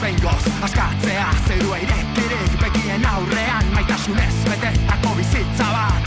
behingoz askatzea zerua irekirik begien aurrean maitasunez betetako bizitza bat.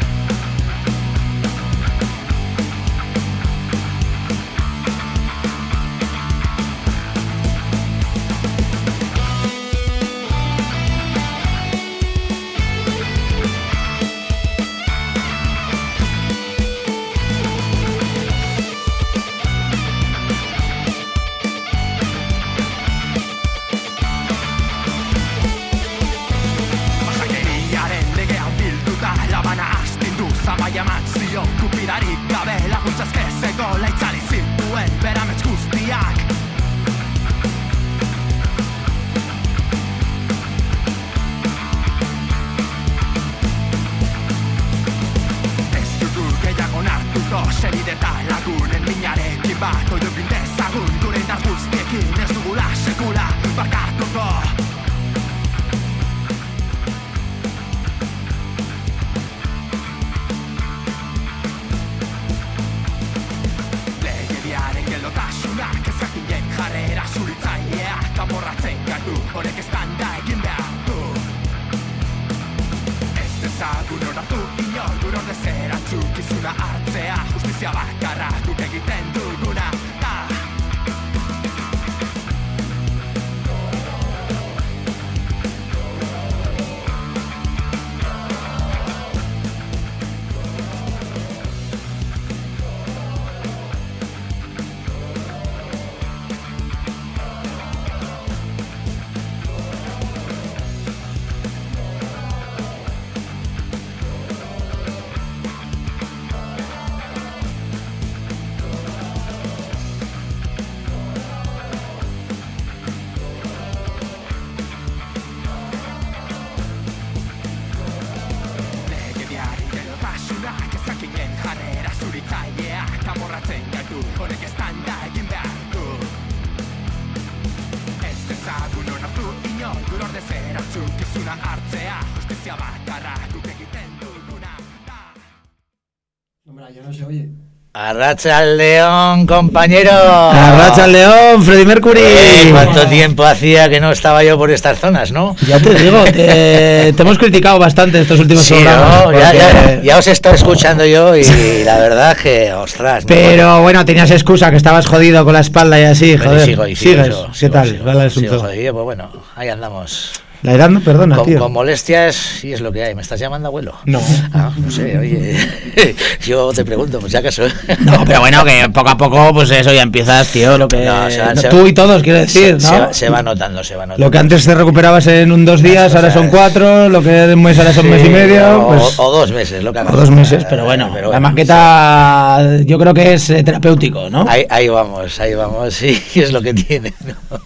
Zamaiamatzio kupidarik gabe laguntzazkezeko laitzari zintuen beramets guztiak. Ez dugu gehiago nartuko senide eta lagunen minarekin bat oio bindezagun gure indar guztiekin ez dugula sekula barkatuko. Amorratzen gaitu, horrek eztanda egin behar du. Ez dezagun onartu inor gure ordez erantzukizuna hartzea. Justizia bakarra guk egiten duguna da. Arratsaldeón, compañero. Arratsaldeón, Freddie Mercury. ¿Cuánto tiempo hacía que no estaba yo por estas zonas, no? Ya te digo, te hemos criticado bastante estos últimos programas. No, ya os estoy escuchando yo y la verdad que, ostras. Pero bueno, tenías excusa que estabas jodido con la espalda y así, joder. Sigues. ¿Qué tal? Vale, el asunto. Jodido, pues bueno, ahí andamos. La edad no perdona, tío. Con molestias, sí es lo que hay. ¿Me estás llamando abuelo? No. No sé, oye. Yo te pregunto, pues si acaso. No, pero bueno, que poco a poco, pues eso ya empiezas, tío. Lo que tú y todos, quiero decir, ¿no? Se va notando. Lo que antes te recuperabas en 2 días, ahora son 4. Lo que de un mes ahora son mes y medio. Pues, o 2 meses, lo que hagas. O 2 meses, pero bueno. La maqueta, yo creo que es terapéutico, ¿no? Ahí vamos, sí, es lo que tiene, ¿no?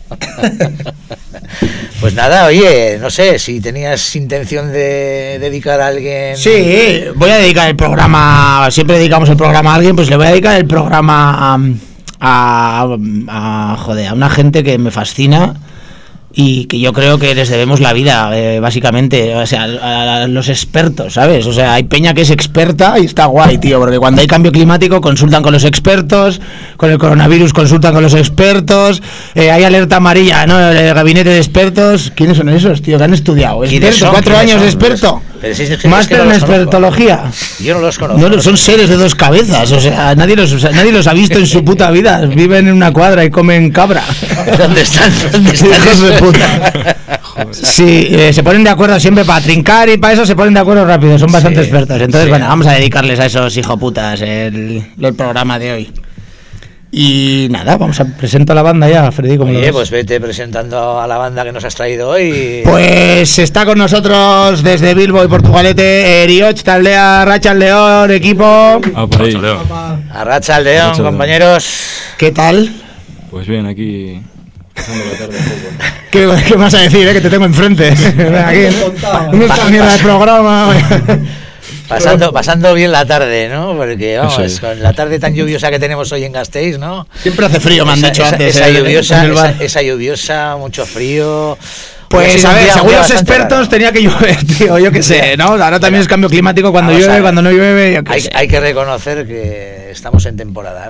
Pues nada, oye, no sé, si tenías intención de dedicar a alguien... Sí, voy a dedicar el programa, siempre dedicamos el programa a alguien, pues le voy a dedicar el programa a una gente que me fascina y que yo creo que les debemos la vida, básicamente, o sea, a los expertos, ¿sabes? O sea, hay peña que es experta y está guay, tío, porque cuando hay cambio climático consultan con los expertos, con el coronavirus consultan con los expertos, hay alerta amarilla, ¿no? El gabinete de expertos, ¿quiénes son esos, tío? Que han estudiado, experto, 4 años de experto, máster en expertología. Yo no los conozco. No, son seres de 2 cabezas, o sea, nadie los ha visto en su puta vida, viven en una cuadra y comen cabra. ¿Dónde están? Hijos de puta. Sí, se ponen de acuerdo siempre para trincar y para eso se ponen de acuerdo rápido, son bastante expertos. Entonces, bueno, vamos a dedicarles a esos hijoputas el programa de hoy. Y nada, vamos a presentar a la banda ya, Freddy. Oye, pues vete presentando a la banda que nos has traído hoy. Pues está con nosotros desde Bilbo y Portugalete, Erioch Taldea, Arratsaldeón, equipo. Arratsaldeón, compañeros. ¿Qué tal? Pues bien, aquí pasando la tarde un poco. ¿Qué vas a decir, que te tengo enfrente? Aquí, una mierda de programa. Pasando bien la tarde, ¿no? Porque, vamos, con la tarde tan lluviosa que tenemos hoy en Gasteiz, ¿no? Siempre hace frío, me han dicho antes. Esa lluviosa, mucho frío. Pues a ver, según los expertos raro. Tenía que llover, tío, yo qué sé, ¿no? Ahora también es cambio climático, cuando llueve, cuando no llueve, yo qué sé. Hay que reconocer que estamos en temporada, ¿no?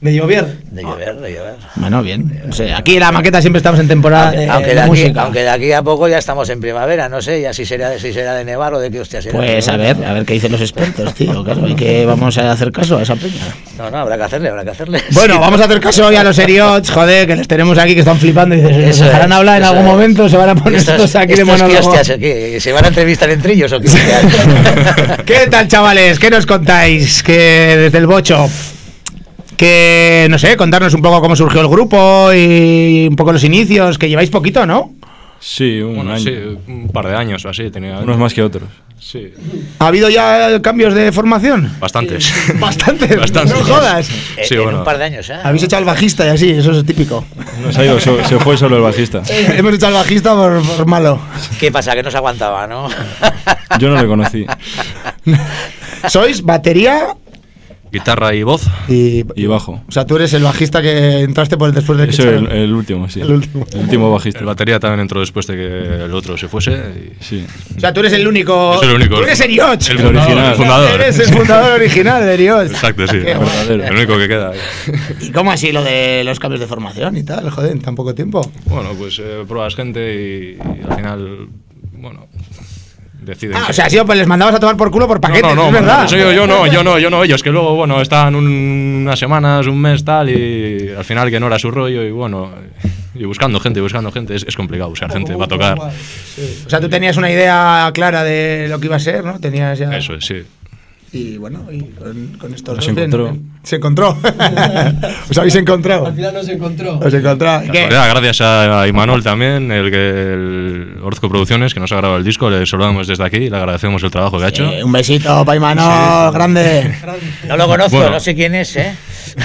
¿De llover? De llover. Bueno, bien. O sea, aquí en la maqueta siempre estamos en temporada de música. Aunque de aquí a poco ya estamos en primavera, no sé, ya si será de nevar o de qué hostia será. Pues a ver qué dicen los expertos, tío. Claro, y que vamos a hacer caso a esa peña. No, habrá que hacerle. Bueno, vamos a hacer caso hoy a los Eriots, joder, que les tenemos aquí que están flipando y dices, ¿se dejarán hablar en algún momento? ¿Se van a poner estos aquí de monólogo? ¿Qué? ¿Se van a entrevistar entre ellos o qué? ¿Qué tal, chavales? ¿Qué nos contáis? Que desde el bocho... Que, no sé, contarnos un poco cómo surgió el grupo y un poco los inicios, que lleváis poquito, ¿no? Sí, un año. Sí, un par de años o así. Unos más que otros. Sí. ¿Ha habido ya cambios de formación? Bastantes. ¿Bastantes? Bastantes. No jodas. Sí, bueno. Un par de años, ¿eh? Habéis echado al bajista y así, eso es típico. No se ha ido, se fue solo el bajista. Hemos echado al bajista por malo. ¿Qué pasa? Que no se aguantaba, ¿no? Yo no le conocí. ¿Sois batería? Guitarra y voz. Y bajo. O sea, tú eres el bajista que entraste por después de que Eso echaron. el último, sí. El último. El último bajista. El batería también entró después de que el otro se fuese. Y... Sí. O sea, tú eres el único. Es el único. Tú eres Eriots. El fundador. El fundador. Eres el fundador original de Eriots. Exacto, sí. Qué verdadero. El único que queda. ¿Y cómo así lo de los cambios de formación y tal? Joder, en tan poco tiempo. Bueno, pues pruebas gente y al final, bueno, deciden. O sea, pues les mandabas a tomar por culo por paquetes, no, es verdad. Yo no, ellos que luego, bueno, estaban unas semanas, un mes tal y al final que no era su rollo y bueno, y buscando gente, es complicado buscar gente para tocar. O sea, tú tenías una idea clara de lo que iba a ser, ¿no? Tenías ya... Eso es, sí. Y bueno, y con esto Se encontró. Se encontró. Os habéis encontrado. Al final nos encontró. Os encontrado. ¿Qué? Gracias a Imanol también, el Orzco Producciones, que nos ha grabado el disco. Le saludamos desde aquí y le agradecemos el trabajo que ha hecho. Un besito para Imanol, grande. No lo conozco, Bueno. no sé quién es, ¿eh?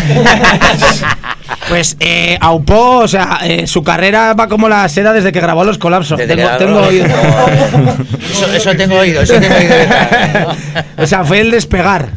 Pues Aupó, o sea, su carrera va como la seda desde que grabó Los Colapsos. Tengo oído. Eso tengo oído de tal, ¿no? O sea, fue el despegar.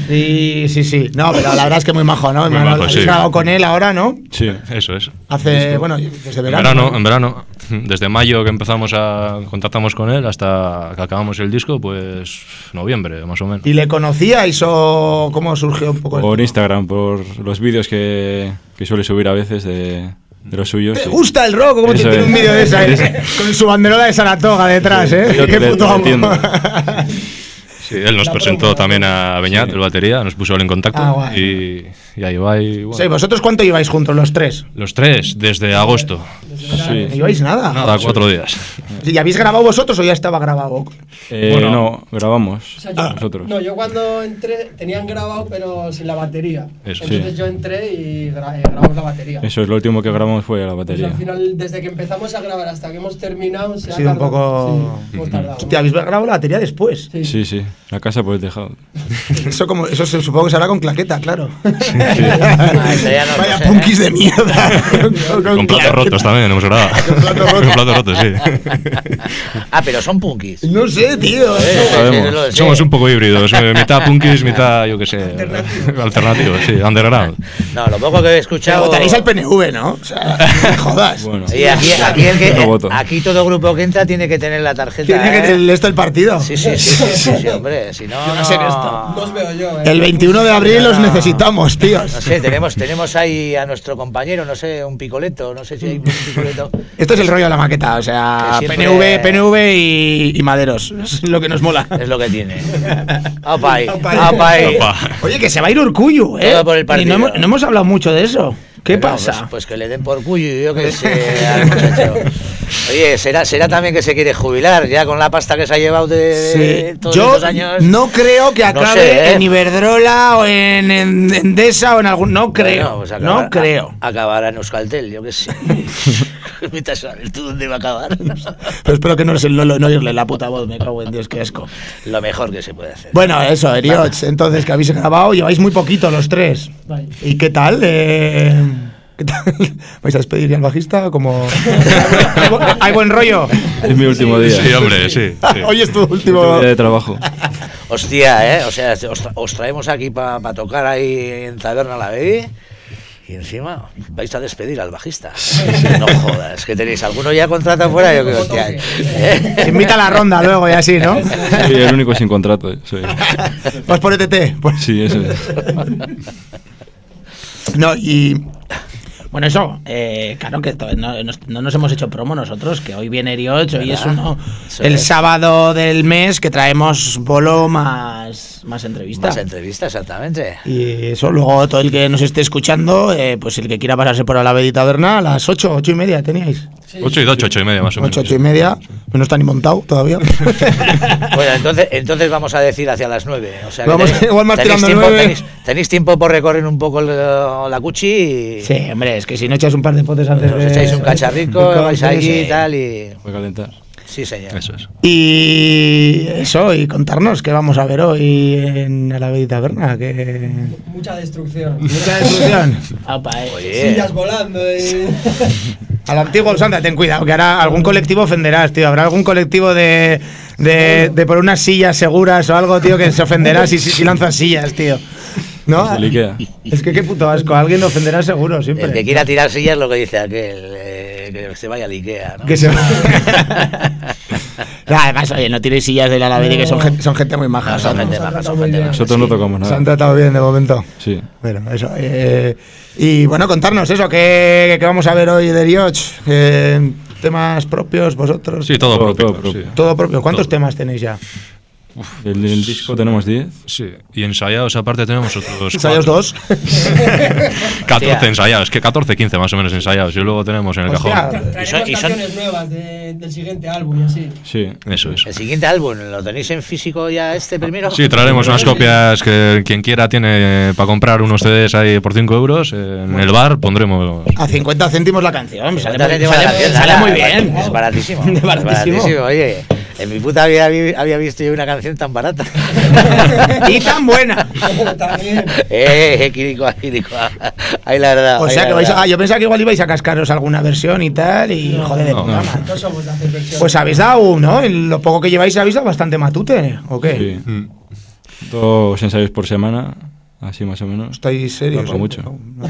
Sí. No, pero la verdad es que muy majo, ¿no? Muy majo, Habéis sí. grabado con él ahora, ¿no? Sí. Eso es. Hace, bueno, desde verano. En verano. Desde mayo que contactamos con él hasta que acabamos el disco, pues noviembre, más o menos. ¿Y le conocíais o cómo surgió un poco? Por Instagram, por los vídeos que suele subir a veces de los suyos. ¿Te sí. gusta el rock? ¿Cómo Eso tiene es. un vídeo de esa? Con su banderola de Saratoga detrás, ¿eh? Yo Qué te puto entiendo. amo. Sí, él nos presentó también a Beñat, el batería, nos puso él en contacto guay. y ahí va. Y, bueno, Sí, ¿vosotros cuánto lleváis juntos los tres? los tres, desde agosto. Sí. ¿No lleváis nada? Nada, 4 días. ¿Y habéis grabado vosotros o ya estaba grabado? Bueno. No, grabamos O sea, yo, nosotros. No, yo cuando entré tenían grabado pero sin la batería. Eso. Entonces Sí. yo entré y grabamos la batería. Eso es lo último que grabamos fue la Pues batería. al final, desde que empezamos a grabar hasta que hemos terminado, se Ha sido un tardado. poco... Sí, hemos tardado. Hostia, habéis grabado la batería después. Sí, la casa por el tejado. Eso supongo que se hará con claqueta, claro. Ah, eso ya no Vaya lo sé, punkis de mierda. Con platos rotos también hemos grabado. Con platos rotos, sí. Ah, pero son punkis. No sé, tío. sabemos. Lo sé. Somos un poco híbridos, mitad punkis, mitad, yo qué sé, alternativo, sí, underground. No, lo poco que he escuchado. Votaréis al PNV, ¿no? O sea, no me jodas. Bueno, Y No voto. aquí todo grupo que entra tiene que tener la tarjeta. Tiene que tener esto el partido. Sí, hombre, si no. Yo no sé esto. No os veo yo, El 21 de abril los necesitamos, tíos. No sé, tenemos ahí a nuestro compañero, no sé, un picoleto, no sé si hay un picoleto. Esto es el rollo de la maqueta, o sea, Que siempre- PNV y Maderos. Es lo que nos mola. Es lo que tiene. Opa ahí, Opa. opa ahí. Opa. Oye, que se va a ir Urkullu, ¿eh? Todo por el Y partido. no hemos hablado mucho de eso. ¿Qué Bueno, pasa? Pues que le den por cuyo, yo que sé, al muchacho. Oye, será también que se quiere jubilar, ya con la pasta que se ha llevado de Sí. todos Yo estos años. no creo que No acabe sé, ¿eh? en Iberdrola o en Endesa o en algún... No creo, Bueno, pues no creo. Acabará en Euskaltel, yo que sé. Vete a saber tú dónde va a acabar. Pero espero que no oírle la puta voz, me cago en Dios, qué asco. Lo mejor que se puede hacer. Bueno, eso, Eriots, entonces que habéis grabado, lleváis muy poquito los tres. Vale. ¿Y qué tal? ¿Qué tal? ¿Vais a despedir ya al bajista? Como... ¿Hay buen rollo? es mi último día. Sí, hombre, sí. Hoy es tu último... Último día de trabajo. Hostia, o sea, os traemos aquí para tocar ahí en Taberna La Baby y encima vais a despedir al bajista. No jodas, que tenéis alguno ya contrata fuera, yo creo que hay. Se invita a la ronda luego y así, ¿no? Soy el único sin contrato. Soy. Vas por ETT. Pues... Sí, eso es. No, y... Bueno, eso, claro que no nos hemos hecho promo nosotros, que hoy viene Erioch, hoy es el sábado del mes que traemos bolo más entrevistas. Más entrevistas, exactamente. Y eso, luego todo el que nos esté escuchando, pues el que quiera pasarse por la Alavedi Taberna, a las 8:30 teníais. Sí. 8 y 8 y media más o menos. 8:30, pues no está ni montado todavía. Bueno, entonces vamos a decir hacia las 9. O sea, igual más tirando 9. Tenéis tiempo por recorrer un poco la cuchi y... Sí, hombre, es que si no echáis un par de potes antes os echáis un cacharrico, vais allí y tal y... Voy a calentar. Sí, señor. Eso es. Y eso, y contarnos qué vamos a ver hoy en Alavedi Taberna. Que... Mucha destrucción. Mucha destrucción. Oye. Sillas volando. Al antiguo Santa, ten cuidado, que ahora algún colectivo ofenderás, tío. Habrá algún colectivo de por unas sillas seguras o algo, tío, que se ofenderá si lanzas sillas, tío. ¿No? Es que qué puto asco, alguien ofenderá seguro, siempre. El que quiera tirar sillas, lo que dice aquel, que se vaya al Ikea, ¿no? Que se además, oye, no tiréis sillas del Alavedi, que son gente muy maja. Son gente maja. Nosotros no tocamos nada. Se han tratado bien de momento. Sí. Bueno, eso. Y bueno, contarnos eso, ¿qué vamos a ver hoy de Erioch? ¿Temas propios vosotros? Sí, todo propio. propio. Sí. Todo propio. ¿Cuántos Todo. temas tenéis ya? El disco tenemos 10. Sí, y ensayados aparte tenemos otros ¿Ensayos 2? 14 ensayados, que 14, 15 más o menos ensayados. Y luego tenemos en el Hostia. cajón. Traeremos y son- canciones nuevas del siguiente álbum y así. Sí. Eso es. El siguiente álbum, ¿lo tenéis en físico ya primero? Sí, traeremos unas copias que quien quiera tiene para comprar unos CDs ahí por 5 euros. En el bar pondremos. A 50 céntimos la canción. Me sale Sale muy bien. Es baratísimo. Es baratísimo. Oye, en mi puta vida había visto yo una canción tan barata. Y tan buena. También. Quiricoa. Ahí la verdad. O ahí sea la que verdad. yo pensaba que igual ibais a cascaros alguna versión y tal. Y joder, de puta madre. No somos de hacer versiones. Pues habéis dado, ¿no? En lo poco que lleváis habéis dado bastante matute, ¿o qué? Sí. 2 ensayos por semana, así más o menos. ¿Estáis serios? No, mucho.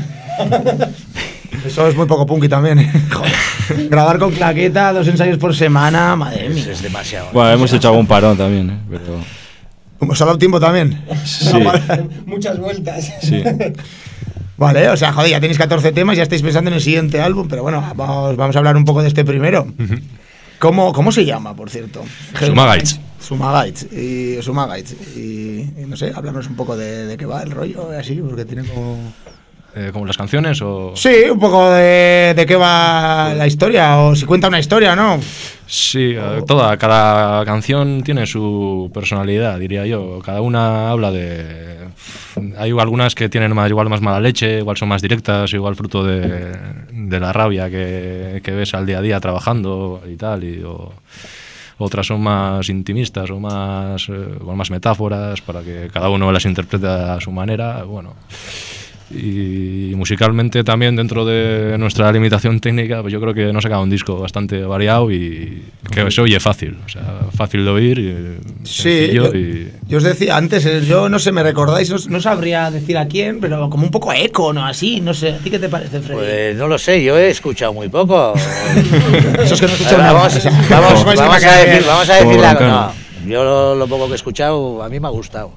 Eso es muy poco punky también, ¿eh? Joder. Grabar con claqueta, 2 ensayos por semana, madre mía. Es demasiado. Bueno, hemos hecho algún parón también, pero ¿Como os ha dado tiempo también? sí, Muchas vueltas. sí. Vale, o sea, joder, ya tenéis 14 temas, ya estáis pensando en el siguiente álbum, pero bueno, vamos a hablar un poco de este primero. ¿Cómo se llama, por cierto? Sumagaits. Sumagaits. Y no sé, háblanos un poco de qué va el rollo, así, porque tiene como... ¿Como las canciones o...? Sí, un poco de qué va la historia, o si cuenta una historia, ¿no? Sí, cada canción tiene su personalidad, diría yo. Cada una habla de... Hay algunas que tienen igual más mala leche, igual son más directas, igual fruto de la rabia que ves al día a día trabajando y tal, otras son más intimistas o más con más metáforas para que cada uno las interprete a su manera, bueno. Y musicalmente también, dentro de nuestra limitación técnica, pues yo creo que nos ha quedado un disco bastante variado y que se oye fácil, o sea, fácil de oír y Sí, sencillo yo os decía antes, yo no sé, me recordáis, no sabría decir a quién, pero como un poco eco, ¿no? Así, no sé, ¿a ti qué te parece, Freddy? Pues no lo sé, yo he escuchado muy poco. Eso es que no he escuchado nada. Vamos O sea, a decir Como la Broncano. no. Yo lo poco que he escuchado, a mí me ha gustado.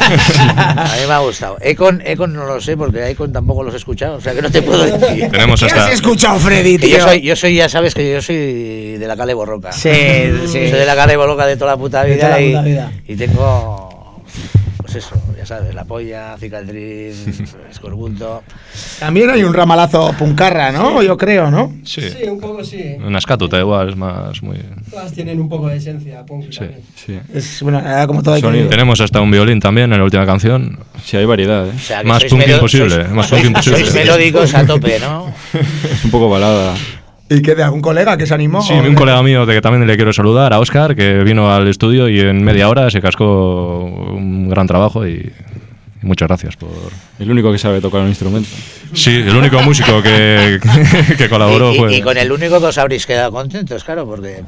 A mí me ha gustado. Econ no lo sé, porque a Econ tampoco los he escuchado, o sea que no te puedo decir. tenemos ¿Qué has esta... escuchado, Freddy, Que tío? yo soy, ya sabes que yo soy de la Cale Borroca. Sí. Soy de la Cale Borroca de toda la puta De vida, toda la puta vida. y tengo, pues eso, ya sabes, la polla, cicatriz, escorbuto. También hay un ramalazo puncarra, ¿no? Yo creo, ¿no? Sí, Sí, un poco sí. una escatuta igual, es más muy... Todas tienen un poco de esencia, punk Sí. también. Sí. Es, bueno, era como todo hay Sonido. que... Tenemos hasta un violín también en la última canción. Sí, hay variedad, ¿eh? O sea, que Más sois punk melo- imposible, sois- más punk imposible. Sois melódicos a tope, ¿no? Es un poco balada. ¿Y qué de algún colega que se animó? Sí, un colega mío de que también le quiero saludar, a Óscar, que vino al estudio y en media hora se cascó un gran trabajo y muchas gracias por... El único que sabe tocar un instrumento. Sí, el único músico que colaboró fue... Y con el único que os habréis quedado contentos, claro, porque...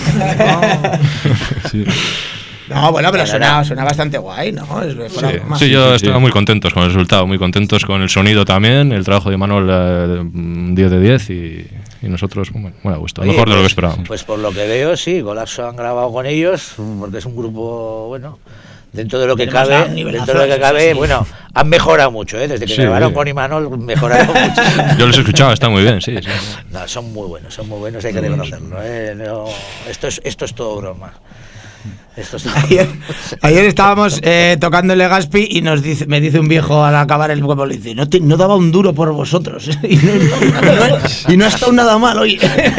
Sí. No, bueno, pero Claro. suena bastante guay, ¿no? Sí, yo sí, estaba sí. muy contentos con el resultado, muy contentos con el sonido también, el trabajo de Manuel 10 de 10 y nosotros, bueno, a gusto, Oye, mejor de lo que pues- esperábamos. Pues por lo que veo, sí, Colapso han grabado con ellos, porque es un grupo, bueno, dentro de lo que Tenemos cabe, un nivelazo, dentro de lo que eso cabe, sí. bueno, han mejorado mucho, desde que Sí, grabaron sí. con Imanol, mejoraron mucho. Yo los he escuchado, está muy bien, sí. No, son muy buenos, hay que reconocerlo. No, esto es todo broma. Esto es todo... Ayer estábamos tocando el Legazpi y me dice un viejo al acabar el juego, le dice, no daba un duro por vosotros. y no ha estado nada mal, oye.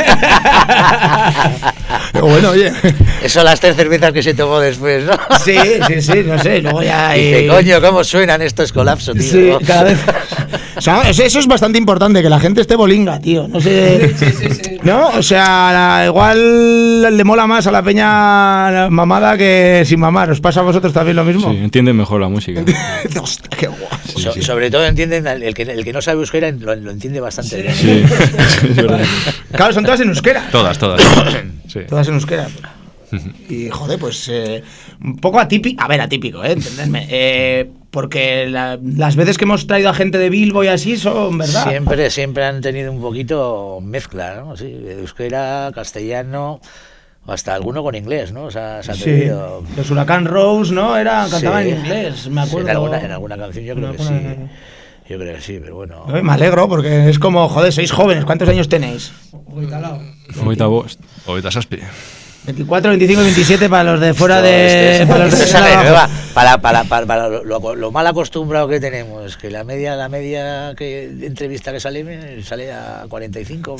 Pero bueno, oye. Eso las 3 cervezas que se tomó después, ¿no? Sí, no sé, luego ya... Dice, coño, ¿cómo suenan estos colapsos, tío? Sí, cada vez... O sea, eso es bastante importante, que la gente esté bolinga, tío. No sé... Sí. ¿No? O sea, igual le mola más a la peña mamada que sin mamar. ¿Os pasa a vosotros también lo mismo? Sí, entienden mejor la música. Hostia, qué guapo. Sobre todo entienden, el que no sabe euskera lo entiende bastante bien. Sí, es verdad. Claro, son todas en euskera. Todas. Sí. Todas en euskera. Y joder, pues un poco atípico. A ver, atípico, entendedme. Porque las veces que hemos traído a gente de Bilbo y así son, ¿verdad? Siempre han tenido un poquito mezcla, ¿no? Sí, euskera, castellano, o hasta alguno con inglés, ¿no? O sea, se ha atrevido. Los Huracán Rose, ¿no? Cantaban Sí. en inglés, me acuerdo. Sí, en alguna canción yo creo que sí. Yo creo que sí, pero bueno. Me alegro porque es como, joder, sois jóvenes. ¿Cuántos años tenéis? Ahorita vos. Ahorita Saspi. 24, 25, 27 para los de fuera Esto de sale abajo. nueva. Para lo mal acostumbrado que tenemos, que la media que entrevista que sale a 45.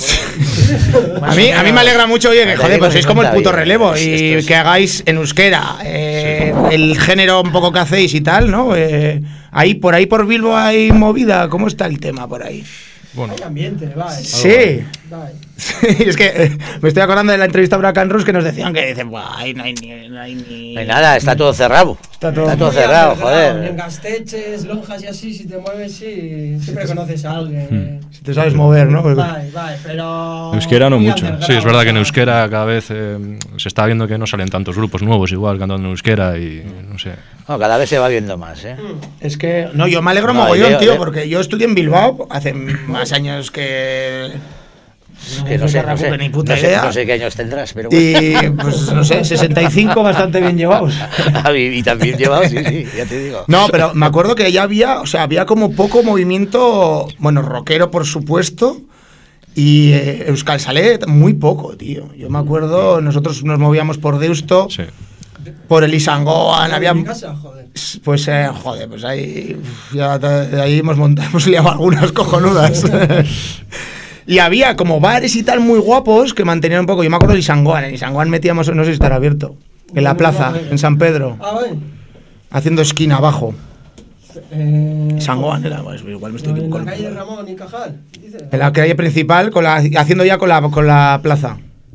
A mí me alegra mucho, oye, que joder, pues sois como el puto relevo y que hagáis en euskera el género un poco que hacéis y tal, ¿no? Por ahí por Bilbo hay movida. ¿Cómo está el tema por ahí? Bueno, Hay ambiente, va. Sí. Sí, es que me estoy acordando de la entrevista a Huracán Rus que nos decían que dicen, ahí no hay ni... No hay nada, está todo cerrado. Está todo Muy cerrado, En joder. gasteches, lonjas y así, si te mueves, sí, siempre conoces a alguien. Si te sabes mover, ¿no? Vale, pero... Euskera no muy mucho. underground, sí, es verdad que en ¿no? euskera cada vez se está viendo que no salen tantos grupos nuevos igual cantando en euskera y no sé. No, cada vez se va viendo más, ¿eh? Es que... No, yo me alegro No, mogollón, veo, tío, veo. porque yo estudié en Bilbao hace más años que... Que no sé, Ni puta idea. no sé qué años tendrás, pero bueno. Y pues no sé, 65 bastante bien llevados. Y también llevado, sí, ya te digo. No, pero me acuerdo que ya había como poco movimiento, bueno, rockero por supuesto, y Euskal Sale muy poco, tío. Yo me acuerdo, nosotros nos movíamos por Deusto, Sí. por el Isangoan, había... En mi casa, joder. Pues, pues ahí, ahí hemos liado algunas cojonudas. Y había como bares y tal muy guapos que mantenían un poco. Yo me acuerdo del Isangoan. En Isangoan metíamos, no sé si estará abierto, en la plaza, en San Pedro, Vale. haciendo esquina abajo. Isangoan era, pues, igual me estoy En la equivocando. calle de Ramón y Cajal, dices. En la calle principal, haciendo ya con la plaza.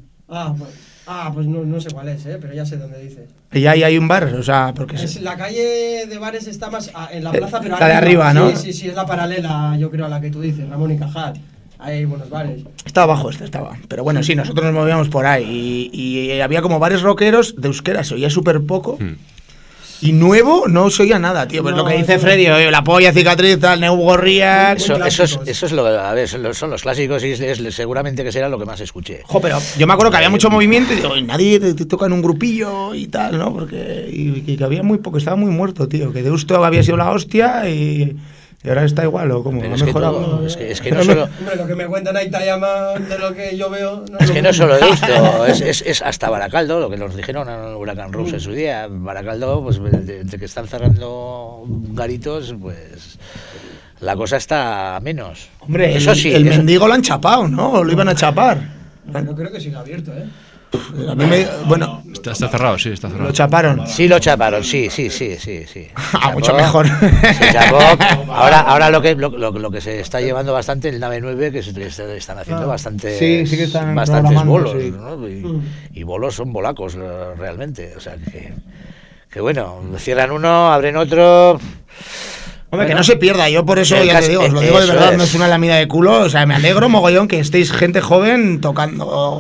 Pues no sé cuál es, pero ya sé dónde dice. Y ahí hay un bar, o sea, porque La calle de bares está más en la plaza, pero la de arriba, ¿no? Sí, es la paralela, yo creo, a la que tú dices, Ramón y Cajal. Hay buenos bares. estaba abajo, estaba. Pero bueno, sí, nosotros nos movíamos por ahí. Y había como bares rockeros de euskera, se oía súper poco. Y nuevo no se oía nada, tío. Pues No, lo que dice eso- Freddy, oye, la polla, cicatriz, tal, Neu Gorriak. Eso es lo que, a ver, son los clásicos y seguramente que será lo que más escuché. Jo, pero yo me acuerdo que había mucho movimiento y digo, "Oye, nadie te toca en un grupillo y tal, ¿no? Porque y que había muy poco, estaba muy muerto, tío. Que Deusto había sido la hostia y ahora está igual, ¿o cómo? Pero ¿Ha es que mejorado? todo- es que no solo... Hombre, lo que me cuentan ahí Tayama de lo que yo veo. Es que no solo esto, es hasta Baracaldo, lo que nos dijeron a Huracán Rus en su día. Baracaldo, pues entre que están cerrando garitos, pues la cosa está menos. Hombre, eso sí. el mendigo lo han chapado, ¿no? O lo iban a chapar. No creo que siga abierto, A mí bueno, Está cerrado, sí, está cerrado. lo chaparon. Sí lo chaparon, sí. Ah, mucho mejor. Se chapó. Ahora lo que se está llevando bastante el Nave 9, que se están haciendo bastantes Sí que están bastantes programando, bolos, sí. ¿no? Y bolos son bolacos realmente, o sea que bueno, cierran uno, abren otro. Hombre, que no se pierda, yo por eso El ya caso- te digo, os lo digo de eso verdad, es. no es una lamida de culo, o sea, me alegro mogollón que estéis gente joven tocando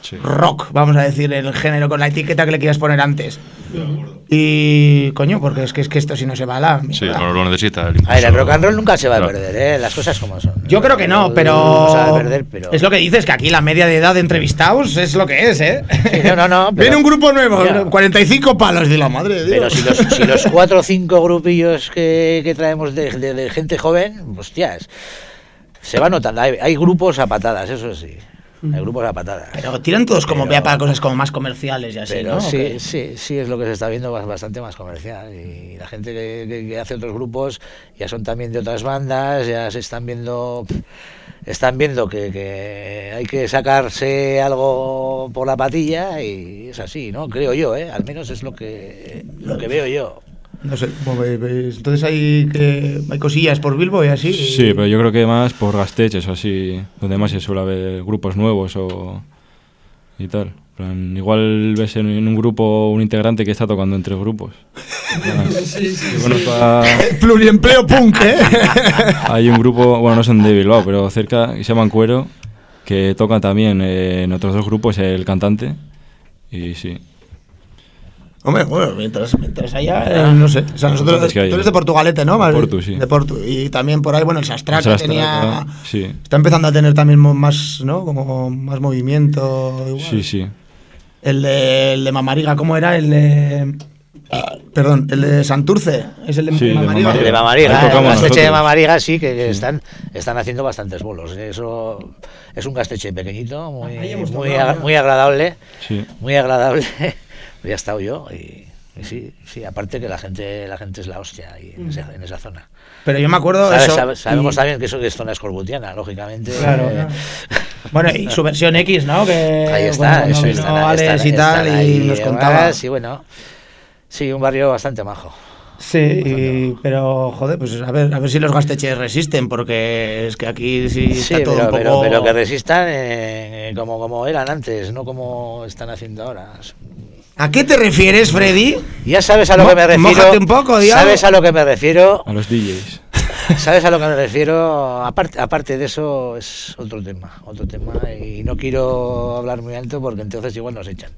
rock, vamos a decir, el género, con la etiqueta que le quieras poner antes. Y coño, porque es que esto si no se va a la... Sí, lo necesita. El rock and roll nunca se va a perder, las cosas como son. Yo creo que no, pero... No se va a perder, pero... Es lo que dices, que aquí la media de edad de entrevistados es lo que es, ¿eh? Sí, no, pero... Viene un grupo nuevo, ya. 45 palos de la madre de Dios. Pero si los 4 o 5 grupillos que traemos de gente joven, hostias, se va notando. Hay grupos a patadas, eso sí. Hay grupos a patadas. Pero tiran todos como vea para cosas como más comerciales y así, pero ¿no? Sí, es lo que se está viendo bastante más comercial. Y la gente que hace otros grupos ya son también de otras bandas, ya se están viendo que hay que sacarse algo por la patilla y es así, ¿no? Creo yo, al menos es lo que veo yo. No sé, entonces hay cosillas por Bilbo y así. Sí, pero yo creo que más por Gasteches o así, donde más se suele ver grupos nuevos y tal. Igual ves en un grupo un integrante que está tocando en 3 grupos. Sí. Bueno, Pluriempleo punk, ¿eh? Hay un grupo, bueno, no son de Bilbao, pero cerca, que se llaman Cuero, que tocan también en otros 2 grupos el cantante. Y sí. Hombre, bueno, mientras allá, no sé. O sea, tú eres de Portugalete, ¿no? De Portu, sí. De Portu. Y también por ahí, bueno, el Sastraca tenía... Sí. Está empezando a tener también más, ¿no? Como más movimiento. Igual. Sí. El de Mamariga, ¿cómo era? El de Santurce. Es el de Mamariga. El de Mamariga, el Gasteche de Mamariga sí, que están haciendo bastantes bolos. Eso es un Gasteche pequeñito, muy agradable. Sí. Muy agradable. Ya he estado yo y sí, aparte que la gente es la hostia ahí en esa zona. Pero yo me acuerdo sabemos también que eso es zona escorbutiana, lógicamente. Claro. Bueno, y su versión X, ¿no? Que ahí está, bueno, y nos contaba. Sí, bueno. Sí, un barrio bastante majo. Sí, pero joder, pues a ver si los Gasteches resisten, porque es que aquí sí está todo un poco... pero que resistan como eran antes, no como están haciendo ahora. ¿A qué te refieres, Freddy? Ya sabes a lo que me refiero. Mójate un poco, diablo. ¿Sabes a lo que me refiero? A los DJs. ¿Sabes a lo que me refiero? Aparte de eso es otro tema y no quiero hablar muy alto porque entonces igual nos echan.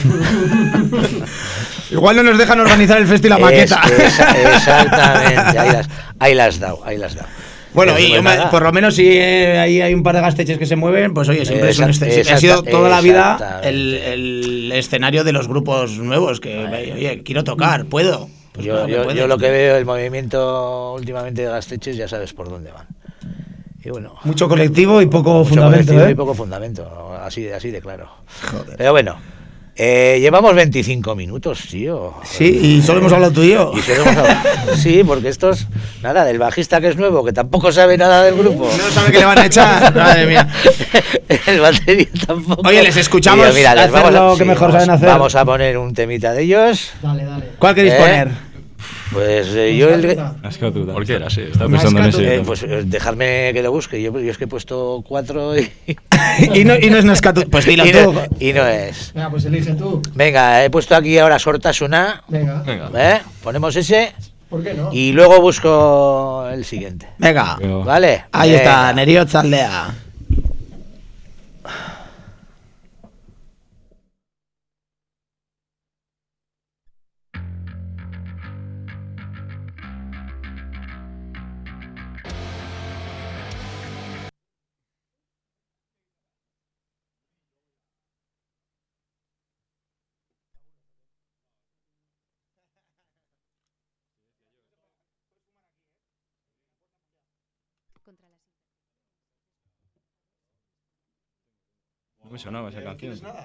Igual no nos dejan organizar el festi y la maqueta. Exactamente, ahí las has dado. Bueno, y por lo menos si ahí hay un par de Gasteches que se mueven, pues oye, siempre ha sido toda la vida el escenario de los grupos nuevos, que oye, quiero tocar, puedo. Pues yo lo que veo, el movimiento últimamente de Gasteches, ya sabes por dónde van. Y bueno, mucho colectivo y poco fundamento. Y poco fundamento, así de claro. Joder. Pero bueno. Llevamos 25 minutos, tío. Sí, y solo hemos hablado tú y yo. Sí, porque estos, nada, del bajista que es nuevo, que tampoco sabe nada del grupo. No sabe que le van a echar. Madre mía. El batería tampoco. Oye, les escuchamos. Mira, les hacer lo que mejor saben hacer. Vamos a poner un temita de ellos. Dale. ¿Cuál queréis poner? Pues yo cualquiera, sí. Está pensando en ese. Pues dejadme que lo busque. Yo es que he puesto 4 y no es Nascatu. Pues dilo tú. Y no es. Venga, pues elige tú. Venga, he puesto aquí ahora Sortasuna. Venga. Ponemos ese. ¿Por qué no? Y luego busco el siguiente. Venga. ¿Vale? Ahí está, Neriotz Aldea. No me sonaba esa canción. Nada.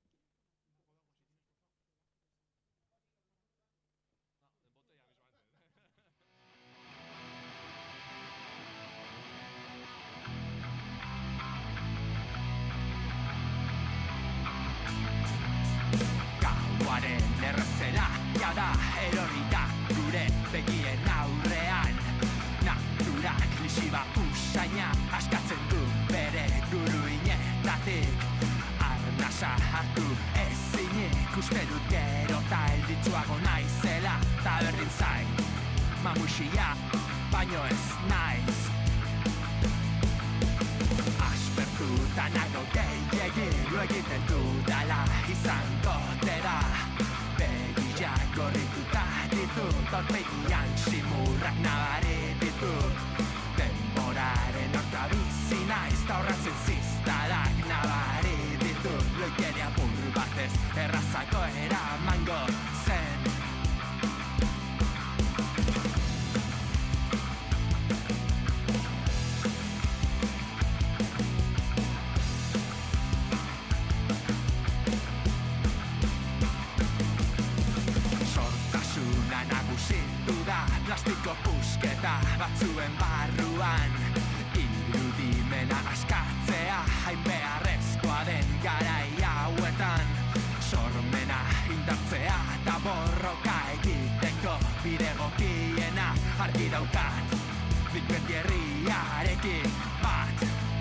Gauaren errezera jada erorita gure begien aurrean. Naturak lisiba usaina askatzen du bere guruinetatik. Arnasa hartu ezinik uste dut gero ta elditzuago naizela ta berdin zait. Mamusia baino ez naiz. Aspertuta nago gehiegi lo egiten dudala izango tera begiak gorrituta ditut aurpegian simurrak nabari ditut denboraren aurka bizi naiz ta horratzen ziztadak nabari ditut loikeria apur batez errazako eramango zen. Plastiko pusketa batzuen barruan irudimena askatzea hain beharrezkoa den garai hauetan sormena indartzea eta borroka egiteko bide gokiena argi daukat beti herriarekin bat.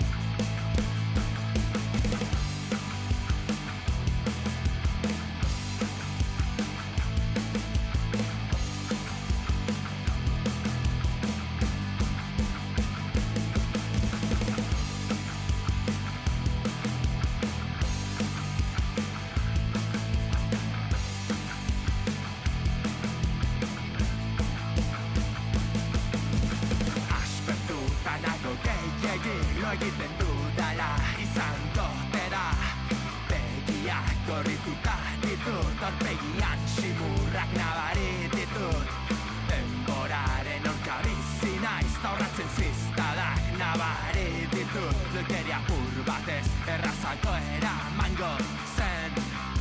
Lo egiten dudala izango tera begiak gorrituta ditut aurpegian simurrak nabari ditut denboraren aurka bizi naiz ta horratzen ziztadak nabari ditut loikeria apur batez errazako eramango zen.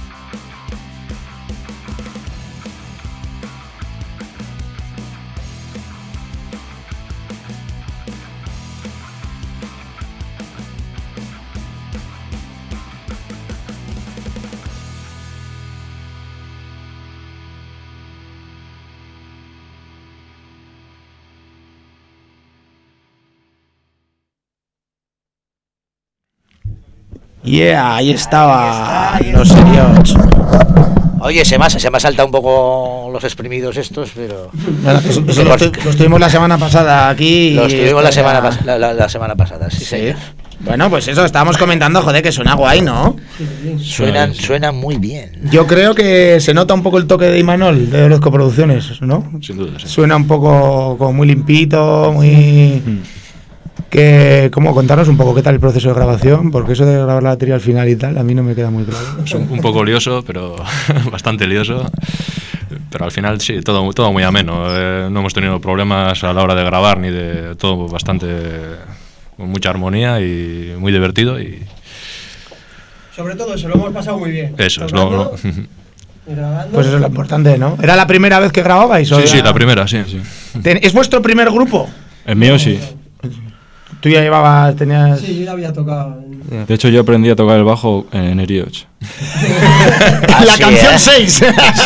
Yeah, ahí estaba los serios. Oye, se me ha saltado un poco los exprimidos estos, pero... Bueno, eso los tuvimos la semana pasada aquí. Los tuvimos la semana pasada, sí, señor. Bueno, pues eso, estábamos comentando, joder, que suena guay, ¿no? Suena muy bien. Yo creo que se nota un poco el toque de Imanol, de los coproducciones, ¿no? Sin duda, sí. Suena un poco como muy limpito, muy... ¿Cómo contarnos un poco qué tal el proceso de grabación? Porque eso de grabar la batería al final y tal, a mí no me queda muy claro. Es un poco lioso, pero bastante lioso. Pero al final sí, todo muy ameno. No hemos tenido problemas a la hora de grabar, ni de todo bastante... con mucha armonía y muy divertido. Y sobre todo eso, lo hemos pasado muy bien. Eso es grabando. Pues eso es lo importante, ¿no? ¿Era la primera vez que grababais? Sí, la primera, sí. ¿Es vuestro primer grupo? El mío sí. Tú ya tenías... Sí, yo ya había tocado. De hecho, yo aprendí a tocar el bajo en Erioch. La canción 6.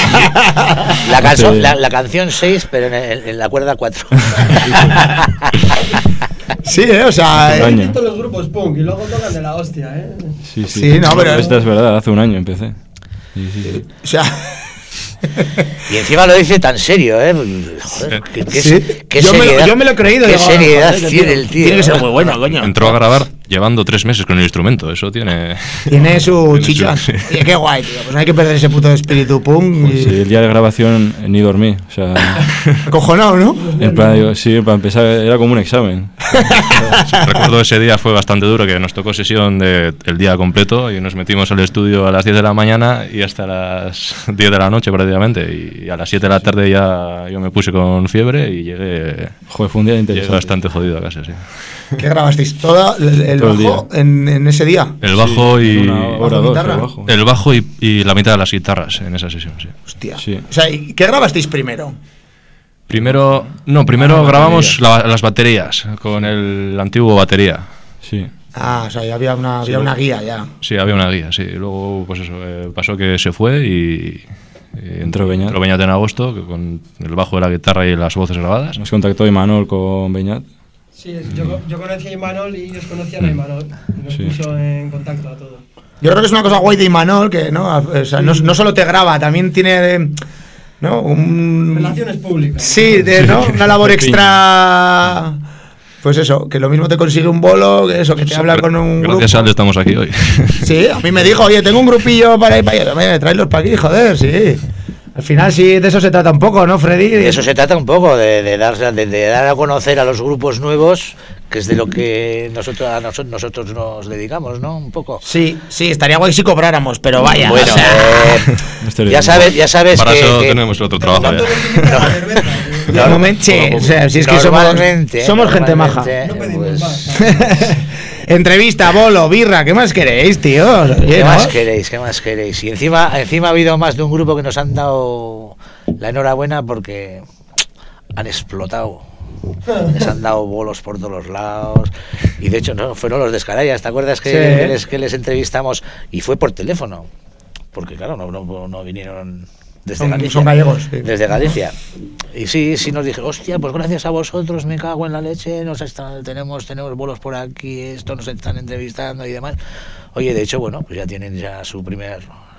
La canción 6, pero en la cuerda 4. Sí, o sea... He visto los grupos punk y luego tocan de la hostia, Sí, no, pero... Esta es verdad, hace un año empecé. Sí. O sea... Y encima lo dice tan serio, Joder, qué seriedad, yo me lo he creído. Qué seriedad tiene el tío. Tiene que ser muy bueno, coño. Entró a grabar llevando 3 meses con el instrumento. Eso tiene su chicha. Sí. Oye, qué guay, tío. Pues no hay que perder ese puto espíritu punk. Sí, el día de grabación ni dormí. O sea, acojonado, ¿no? En plan, sí, para empezar era como un examen. Sí, recuerdo ese día fue bastante duro, que nos tocó sesión el día completo y nos metimos al estudio a las 10 de la mañana y hasta las 10 de la noche prácticamente. Y a las 7 de la tarde ya yo me puse con fiebre y llegué... Joder, fue un día interesante. Llegué bastante jodido a casa, sí. ¿Qué grabasteis? ¿Todo el bajo en ese día? El bajo sí, y... una hora, dos, el bajo. El bajo y la mitad de las guitarras en esa sesión, sí. Hostia. Sí. O sea, ¿qué grabasteis primero? Primero grabamos las baterías con el antiguo batería. Sí. O sea, ya había una guía ya. Sí, había una guía, sí. Luego, pues eso, pasó que se fue y entró Beñat en agosto, con el bajo de la guitarra y las voces grabadas. Nos contactó Imanol con Beñat. Sí, yo conocí a Imanol y ellos conocían a Imanol. Y nos puso en contacto a todos. Yo creo que es una cosa guay de Imanol, que o sea, no solo te graba, también tiene... ¿no? Relaciones públicas. Sí, ¿no? Una labor extra... Pues eso, que lo mismo te consigue un bolo, que eso, que te habla con un grupo. Gracias a él estamos aquí hoy. Sí, a mí me dijo, oye, tengo un grupillo para ir para allá. Oye, tráelos para aquí, joder, sí. Al final sí, de eso se trata un poco, ¿no, Freddy? De eso se trata un poco, de dar a conocer a los grupos nuevos, que es de lo que nosotros nos dedicamos, ¿no? Un poco. Sí, estaría guay si cobráramos, pero vaya. Bueno, o sea, ya sabes para que... eso tenemos otro trabajo. Normalmente, sí, o sea, si es que somos gente maja. No pedimos más. Entrevista, bolo, birra, ¿qué más queréis, tío? ¿Qué más queréis? Y encima ha habido más de un grupo que nos han dado la enhorabuena porque han explotado. Les han dado bolos por todos los lados. Y de hecho, no fueron los de Escarayas. ¿Te acuerdas que les entrevistamos? Y fue por teléfono. Porque claro, no vinieron desde Galicia. Son gallegos. Sí. Desde Galicia. Y sí nos dije, hostia, pues gracias a vosotros, me cago en la leche, tenemos bolos por aquí, esto nos están entrevistando y demás. Oye, de hecho, bueno, pues ya tienen ya su primer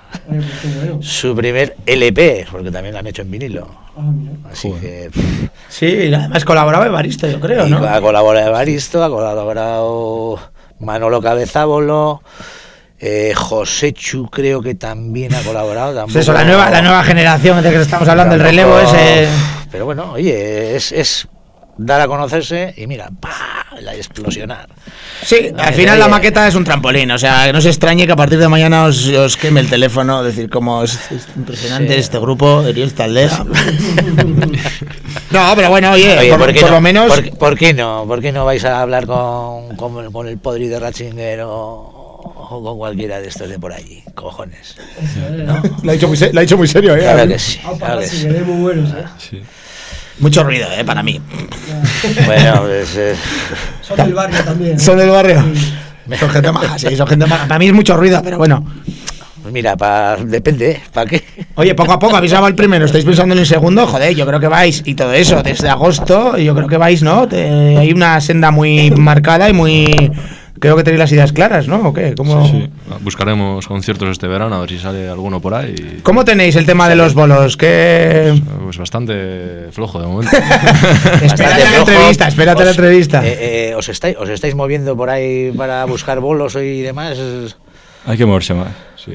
LP, porque también lo han hecho en vinilo. Así que... Sí, y además colaboraba Evaristo, yo creo, ¿no? Ha colaborado Evaristo, ha colaborado Manolo Cabezabolo, Josechu creo que también ha colaborado. Tampoco, eso, la nueva generación de que estamos hablando, el relevo ese... Pero bueno, oye, es dar a conocerse y mira, ¡pah!, la explosionar. Sí, al final la maqueta es un trampolín, o sea, que no se extrañe que a partir de mañana os queme el teléfono, decir, como es impresionante este grupo, de esta aldea. No, pero bueno, oye por lo menos... ¿Por qué no vais a hablar con el Podri de Ratzinger o con cualquiera de estos de por allí? Cojones. ¿No? Lo ha dicho muy serio, Claro que sí. Claro que sí. Muy buenos, Sí. Mucho ruido, para mí. Bueno, pues... Son del barrio también. ¿Son del barrio? Sí. Son gente maja, sí, son gente maja. Para mí es mucho ruido, pero bueno. Pues mira, depende, ¿para qué? Oye, poco a poco, avisaba el primero, estáis pensando en el segundo, joder, yo creo que vais, y todo eso, desde agosto, yo creo que vais, ¿no? Hay una senda muy marcada y muy... Creo que tenéis las ideas claras, ¿no? ¿O qué? ¿Cómo? Sí. Buscaremos conciertos este verano, a ver si sale alguno por ahí. ¿Cómo tenéis el tema de los bolos? ¿Qué? Pues bastante flojo de momento. Espérate la entrevista. ¿Os estáis moviendo por ahí para buscar bolos y demás? Hay que moverse más. Sí.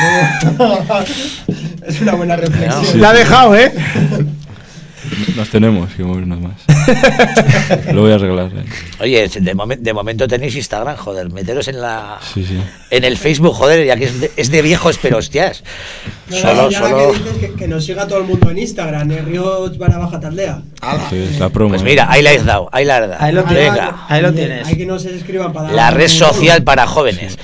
Es una buena reflexión. Sí. La ha dejado, ¿eh? Nos tenemos que movernos más. Lo voy a arreglar. Oye, de momento tenéis Instagram, joder, meteros en Sí. en el Facebook, joder, ya que es de viejos, pero hostias. Solo que dices que nos siga todo el mundo en Instagram, el Río Barabaja Taldea. Sí, es la promo. Pues mira, ahí la has dado, ahí lo tienes. Venga. Ahí lo tienes. Hay que no se escriban para... La red social para jóvenes.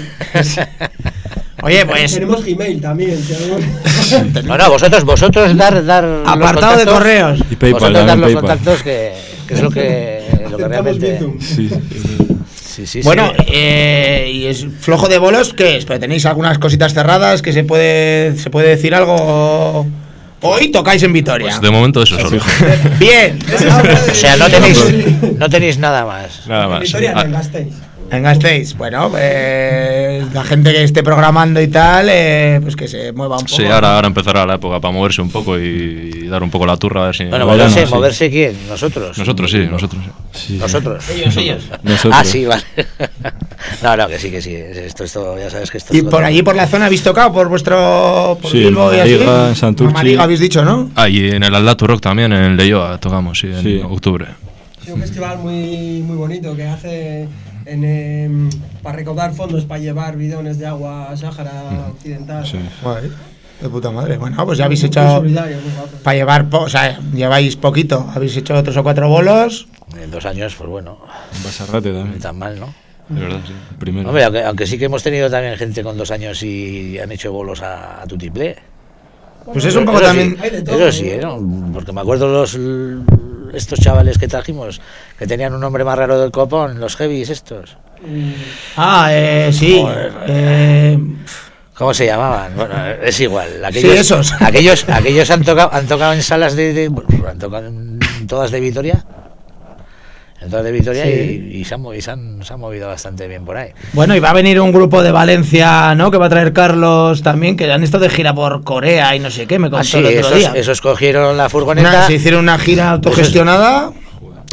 Oye, pues... Tenemos Gmail también. No, vosotros dar apartado de correos. Y PayPal, vosotros dar los PayPal. contactos que es lo que realmente... Sí. Bueno, y es flojo de bolos, ¿qué es? Pero tenéis algunas cositas cerradas que se puede decir algo. Hoy tocáis en Vitoria. Pues de momento eso solo. Bien. O sea, no tenéis nada más. Nada más. Vitoria no Gasteiz. En Gasteiz, bueno, la gente que esté programando y tal, pues que se mueva un poco. Sí, ahora empezará la época para moverse un poco y dar un poco la turra a ver si... Bueno, moverse ¿quién? ¿Nosotros? Nosotros. Sí. ¿Nosotros? Ellos. Nosotros. Ah, sí, vale. No, que sí. Esto, ya sabes que esto... Y por allí, por la zona, ¿habéis tocado? ¿Por vuestro... Por Sí, Bilbo en y así? Mariga, en Santurchi. En Mariga habéis dicho, ¿no? Ah, y en el Aldatu Rock también, en el Leioa tocamos, en octubre. Sí, un festival muy bonito que hace... para recaudar fondos para llevar bidones de agua a Sáhara Occidental. Sí. Guay, de puta madre. Bueno, pues ya habéis Muy hecho solidario, muy guapo. para llevar, o sea, lleváis poquito, habéis hecho 3 o 4 bolos. En 2 años, pues bueno, En Basarrate ni también. tan mal, ¿no? De verdad, sí. El primero. Hombre, aunque sí que hemos tenido también gente con 2 años y han hecho bolos a tutiplé. Pues es un poco Eso también... Hay de todo, Eso sí, ¿no? Porque me acuerdo estos chavales que trajimos que tenían un nombre más raro del copón, los heavies estos. Sí. Joder. ¿Cómo se llamaban? Bueno, es igual. Esos. Aquellos han tocado en salas han tocado en todas de Vitoria. En todas de Vitoria Sí. y se han movido bastante bien por ahí. Bueno, y va a venir un grupo de Valencia, ¿no? Que va a traer Carlos también, que han estado de gira por Corea y no sé qué, me contó Ah, sí, el otro día. esos cogieron la furgoneta. Se hicieron una gira autogestionada.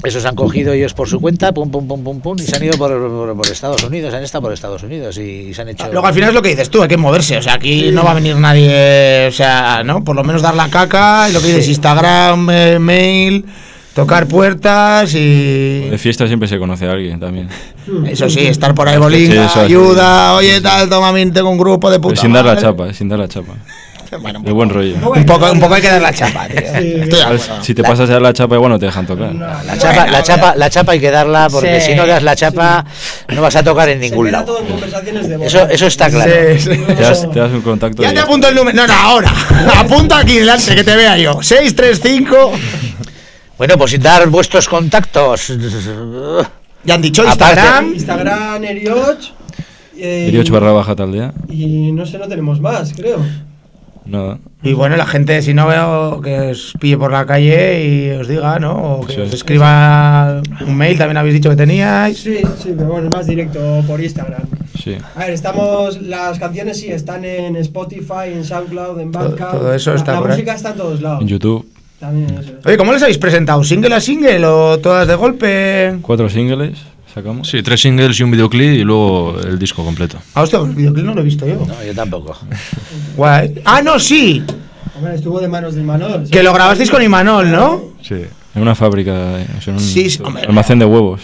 Esos han cogido ellos por su cuenta, pum, pum, pum, pum, pum, y se han ido por Estados Unidos, han estado por Estados Unidos y se han hecho... Luego al final es lo que dices tú, hay que moverse, o sea, aquí no va a venir nadie, o sea, ¿no? Por lo menos dar la caca, y lo que dices, Instagram, mail, tocar puertas y... De fiesta siempre se conoce a alguien también. Eso sí, estar por ahí bolinga, Sí, ayuda, oye tal, toma, tengo un grupo de puta Pero sin dar la madre. chapa, sin dar la chapa. Bueno, De buen rollo. un poco hay que dar la chapa, tío. Estoy de acuerdo. Si te pasas a dar la chapa, igual no te dejan tocar. La chapa hay que darla porque Sí. si no das la chapa no vas a tocar en ningún Se queda lado. todo en conversaciones de Eso está claro. Sí, sí. Te das un contacto. Ya y te apunto el número. No, ahora. Apunta aquí delante que te vea yo. 635. Bueno, pues sin dar vuestros contactos. Ya han dicho Aparte- Instagram. Instagram, Erioch. 18 / taldea. Y no sé, no tenemos más, creo. Nada. Y bueno, la gente, si no veo, que os pille por la calle y os diga, ¿no? O que Sí. os escriba un mail, también habéis dicho que teníais. Sí, pero bueno, es más directo por Instagram. Sí. A ver, las canciones sí están en Spotify, en SoundCloud, en Bandcamp. Todo eso está La por ahí. música está en todos lados. En YouTube, También eso es. Oye, ¿cómo les habéis presentado? ¿Single a single o todas de golpe? 4 singles sacamos. Sí, 3 singles y un videoclip y luego el disco completo. Ah, hostia, el videoclip no lo he visto yo. No, yo tampoco. Guay. Ah, no, sí. Hombre, estuvo de manos de Imanol. Que lo grabasteis con Imanol, ¿no? Sí. En una fábrica, o sea, en un Sí, sí, hombre. almacén de huevos.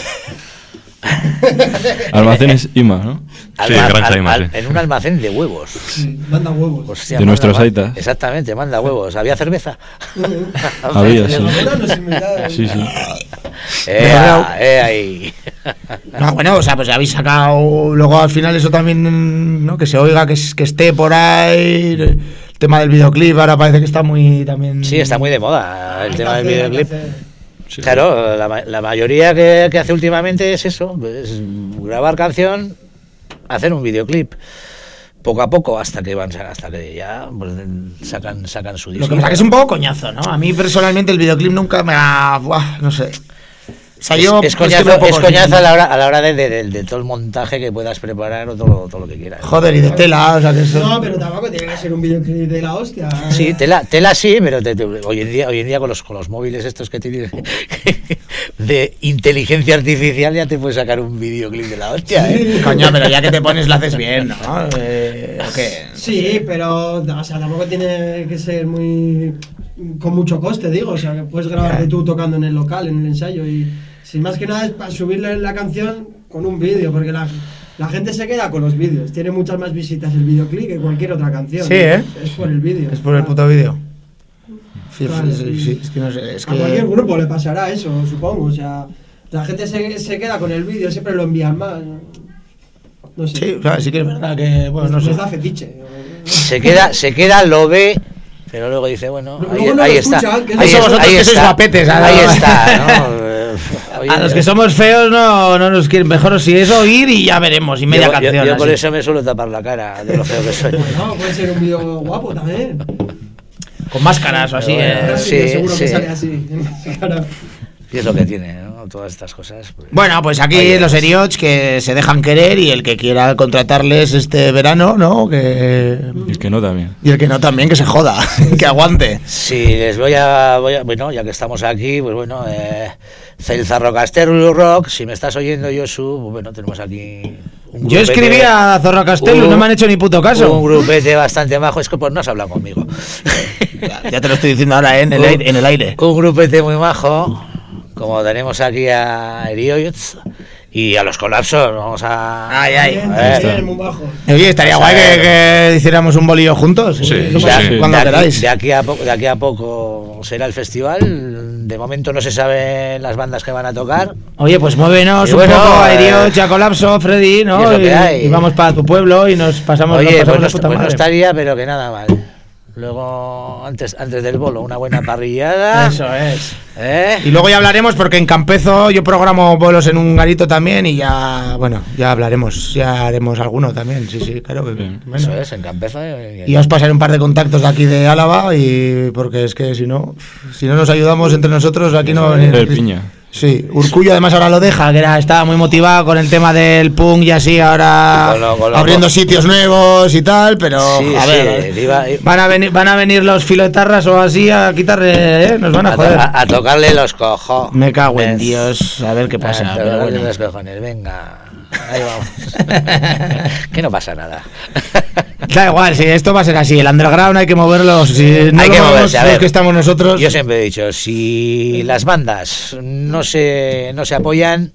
Almacenes IMA, ¿no? Sí, Granja Ima, sí. En un almacén de huevos. Sí, manda huevos. Hostia, De nuestros manda- aitas. Exactamente, manda huevos. ¿Había cerveza? Había, sí. Ahora nos invitaron. Sí, sí. Ahí. No, bueno, o sea, pues ya habéis sacado. Luego al final eso también, ¿no? Que se oiga, que esté por ahí. El tema del videoclip ahora parece que está muy también. Sí, está muy de moda el tema del Hay que hacer, videoclip. hay que hacer. Sí. Claro, la mayoría que hace últimamente es eso, es grabar canción, hacer un videoclip. Poco a poco hasta que ya pues, sacan su Lo disco. que pasa que es un poco coñazo, ¿no? A mí personalmente el videoclip nunca me ha. Buah, no sé. O sea, yo. Es pues, que coñazo, me pongo- es coñazo a la hora de todo el montaje que puedas preparar o todo lo que quieras. Joder, y de tela, o sea, que eso. No, pero tampoco tiene que ser un videoclip de la hostia. Sí, tela sí, pero hoy en día con los móviles estos que tienes de inteligencia artificial ya te puedes sacar un videoclip de la hostia, ¿eh? Coño, pero ya que te pones lo haces bien, ¿no? ¿O qué? Sí, pero o sea, tampoco tiene que ser muy con mucho coste, digo, o sea, que puedes grabarte tú tocando en el local, en el ensayo y sin más que nada es para subirle la canción con un vídeo, porque la gente se queda con los vídeos, tiene muchas más visitas el videoclip que cualquier otra canción. Sí, ¿eh? Es por el vídeo. Es por el puto vídeo. Sí, Claro, sí, es que no sé, es A cualquier que. grupo le pasará eso, supongo, o sea, la gente se queda con el vídeo, siempre lo envían más. No sé. Sí, o sea, sí que es verdad que. Bueno, no sé. Les da fetiche. Se queda, lo ve, pero luego dice, bueno, Luego no ahí lo está. escuchan, que Ahí eso vosotros que sois está, guapetes, ahí ¿no? está, ¿no? Oye, A los que somos feos no nos quieren. Mejor si es oír y ya veremos. Y media canción. yo por así. eso me suelo tapar la cara de lo feo que soy. No, puede ser un vídeo guapo también. Con máscaras o así. Pero Sí, sí, seguro que sí. sale así. Claro. Y es lo que tiene, ¿no? Todas estas cosas. Pues. Bueno, pues aquí Oye, los Erioch que se dejan querer y el que quiera contratarles este verano, ¿no? Que... Y el que no también. Y el que no también, que se joda, que aguante. Si les voy a, bueno, ya que estamos aquí, pues bueno, Celzarro Casterlu Rock, si me estás oyendo, Josu, pues bueno, tenemos aquí un Yo escribí a Zorro Castelo y no me han hecho ni puto caso. Un grupete bastante bajo, es que pues no has hablado conmigo. Ya te lo estoy diciendo ahora, en el aire. Un grupete muy majo, como tenemos aquí a Eriots y a los Colapsos, vamos a... Ay, ay. Bien, está. bien, muy bajo. Oye, estaría O sea, guay que hiciéramos un bolillo juntos. Sí, Cuando- sí. Cuando queráis. De aquí a poco será el festival. De momento no se saben las bandas que van a tocar. Oye, pues muévenos Y un bueno, poco a Erioch, a Colapso, Freddy, y es ¿no? lo que hay. Y vamos para tu pueblo y nos pasamos, Oye, nos pasamos pues de puta no madre. estaría, pero que nada mal. Luego, antes del bolo, una buena parrillada. Eso es. ¿Eh? Y luego ya hablaremos porque en Campezo yo programo bolos en un garito también y ya, bueno, ya hablaremos, ya haremos alguno también, sí, claro que Bien. bueno. Eso es, en Campezo. Y ya os pasaré un par de contactos de aquí de Álava y porque es que si no nos ayudamos entre nosotros aquí no va a venir El piña. Sí, Urkullu además ahora lo deja, que estaba muy motivado con el tema del punk y así, ahora abriendo sitios nuevos y tal, pero Sí, a ver, sí, van a venir los filoetarras o así a quitarle, nos van a joder. a tocarle los cojones. Me cago en Dios, a ver qué pasa. A Pero tocarle bueno. los cojones, venga. Ahí vamos. Que no pasa nada. Da igual, si esto va a ser así, el underground hay que moverlo, si no Hay lo que movemos moverse, a los ver. que estamos nosotros. Yo siempre he dicho, si las bandas no se apoyan,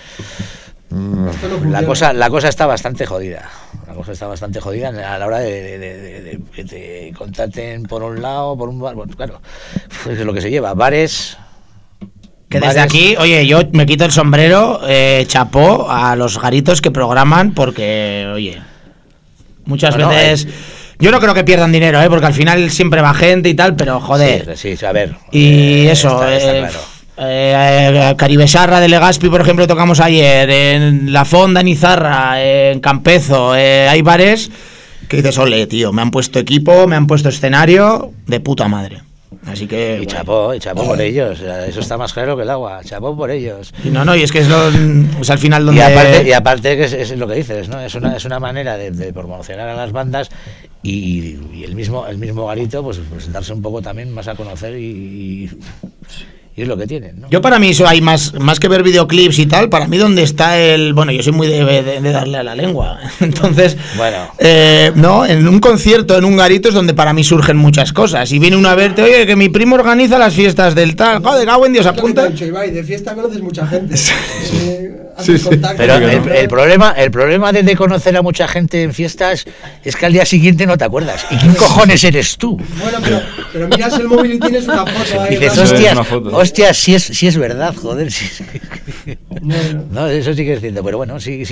Esto no funciona. la cosa está bastante jodida. La cosa está bastante jodida a la hora de que te contraten por un lado, por un bar. Bueno, claro, es lo que se lleva. Bares. Que desde bares. aquí, oye, yo me quito el sombrero, chapó a los garitos que programan porque, oye, muchas Bueno, veces... Yo no creo que pierdan dinero, porque al final siempre va gente y tal, pero joder. Sí, a ver. Y eso, está claro. Caribesarra de Legazpi, por ejemplo, tocamos ayer, en La Fonda, en Izarra, en Campezo, hay bares que dices, ole, tío, me han puesto equipo, me han puesto escenario, de puta madre. Así que... Y bueno. chapó por ellos. O sea, eso está más claro que el agua. Chapó por ellos. Y no, y es que es al final donde... Y aparte que es lo que dices, ¿no? Es una manera de promocionar a las bandas y el mismo garito, pues darse un poco también más a conocer y es lo que tienen, ¿no? Yo para mí eso hay más que ver videoclips y tal, para mí donde está el... Bueno, yo soy muy de darle a la lengua, entonces... Bueno. No, en un concierto, en un garito es donde para mí surgen muchas cosas. Y viene uno a verte, oye, que mi primo organiza las fiestas del tal, joder, cago en Dios, Es lo que te apunta. he dicho, Ibai, de fiesta conoces mucha gente. Sí, sí. Pero el problema de conocer a mucha gente en fiestas es que al día siguiente no te acuerdas. ¿Y quién cojones eres tú? Bueno, pero miras el móvil y tienes una foto ahí. Dices, random. es una foto. hostia, si es verdad, joder. No. No, eso sí que es cierto, pero bueno, sí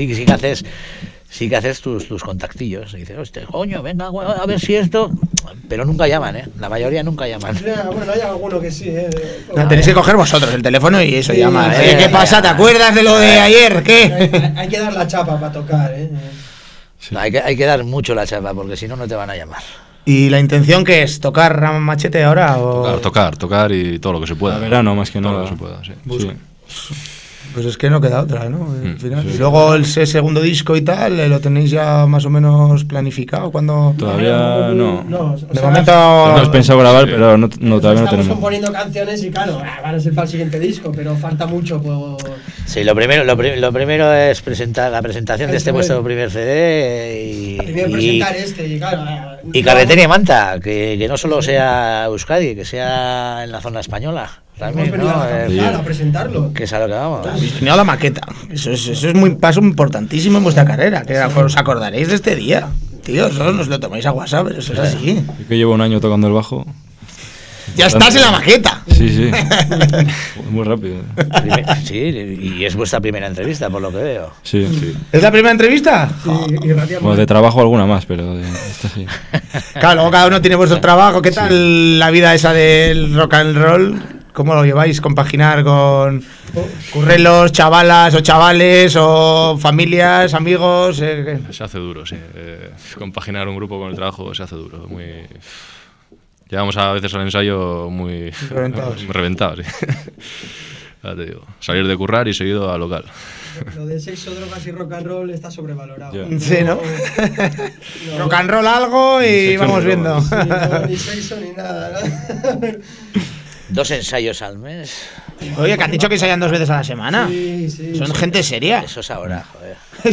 que haces tus contactillos. Y dices, hostia, coño, venga, a ver si esto... Pero nunca llaman, La mayoría nunca llaman. Bueno, hay alguno que sí, No, tenéis que coger vosotros el teléfono y eso, Sí, llama. sí, Oye, ¿qué sí, pasa? sí. ¿Te acuerdas de lo de ayer? ¿Qué? Hay que dar la chapa para tocar, No, hay que dar mucho la chapa, porque si no, no te van a llamar. ¿Y la intención qué es? ¿Tocar a machete ahora? O... Tocar y todo lo que se pueda. A verano, más que Todo nada. lo que se pueda, sí. Sí. Pues es que no queda otra, ¿no? Al final. sí. Y luego ese segundo disco y tal, ¿lo tenéis ya más o menos planificado? ¿Cuándo? Todavía no. De momento... Hemos pensado grabar, Sí. pero no, todavía no Estamos tenemos. componiendo canciones y claro, van a ser para el siguiente disco, pero falta mucho por... Sí, lo primero es la presentación de Eso este es. vuestro primer CD Primero presentar y claro... y Carretera y Manta, que no solo sea Euskadi, que sea en la zona española. Hemos También, venido ¿no? a cantar, a presentarlo. Que es a lo que vamos. Habéis tenido la maqueta. Eso es muy paso importantísimo en vuestra carrera. Que os acordaréis de este día. Tío, solo nos lo tomáis a WhatsApp, pero eso es así. Yo que llevo un año tocando el bajo. Ya estás en la maqueta. Sí. Muy rápido. Sí, y es vuestra primera entrevista, por lo que veo. Sí. ¿Es la primera entrevista? Sí, y radiamos. Bueno, de trabajo alguna más, pero esta sí. Claro, luego cada uno tiene vuestro trabajo. ¿Qué tal la vida esa del rock and roll? ¿Cómo lo lleváis? ¿Compaginar con currelos, chavalas o chavales o familias, amigos? Se hace duro, sí. Compaginar un grupo con el trabajo se hace duro. Llegamos a veces al ensayo muy Reventados. muy reventados, sí. Ya te digo. Salir de currar y seguido al local. Lo de sexo, drogas y rock and roll está sobrevalorado. Ya. Sí, ¿no? Rock and roll algo y Sexo vamos y viendo. Sí, no, ni sexo ni nada, ¿no? 2 ensayos al mes. Oye, que han dicho que ensaian 2 veces a la semana. Sí. Son gente seria. Eso es ahora, joder.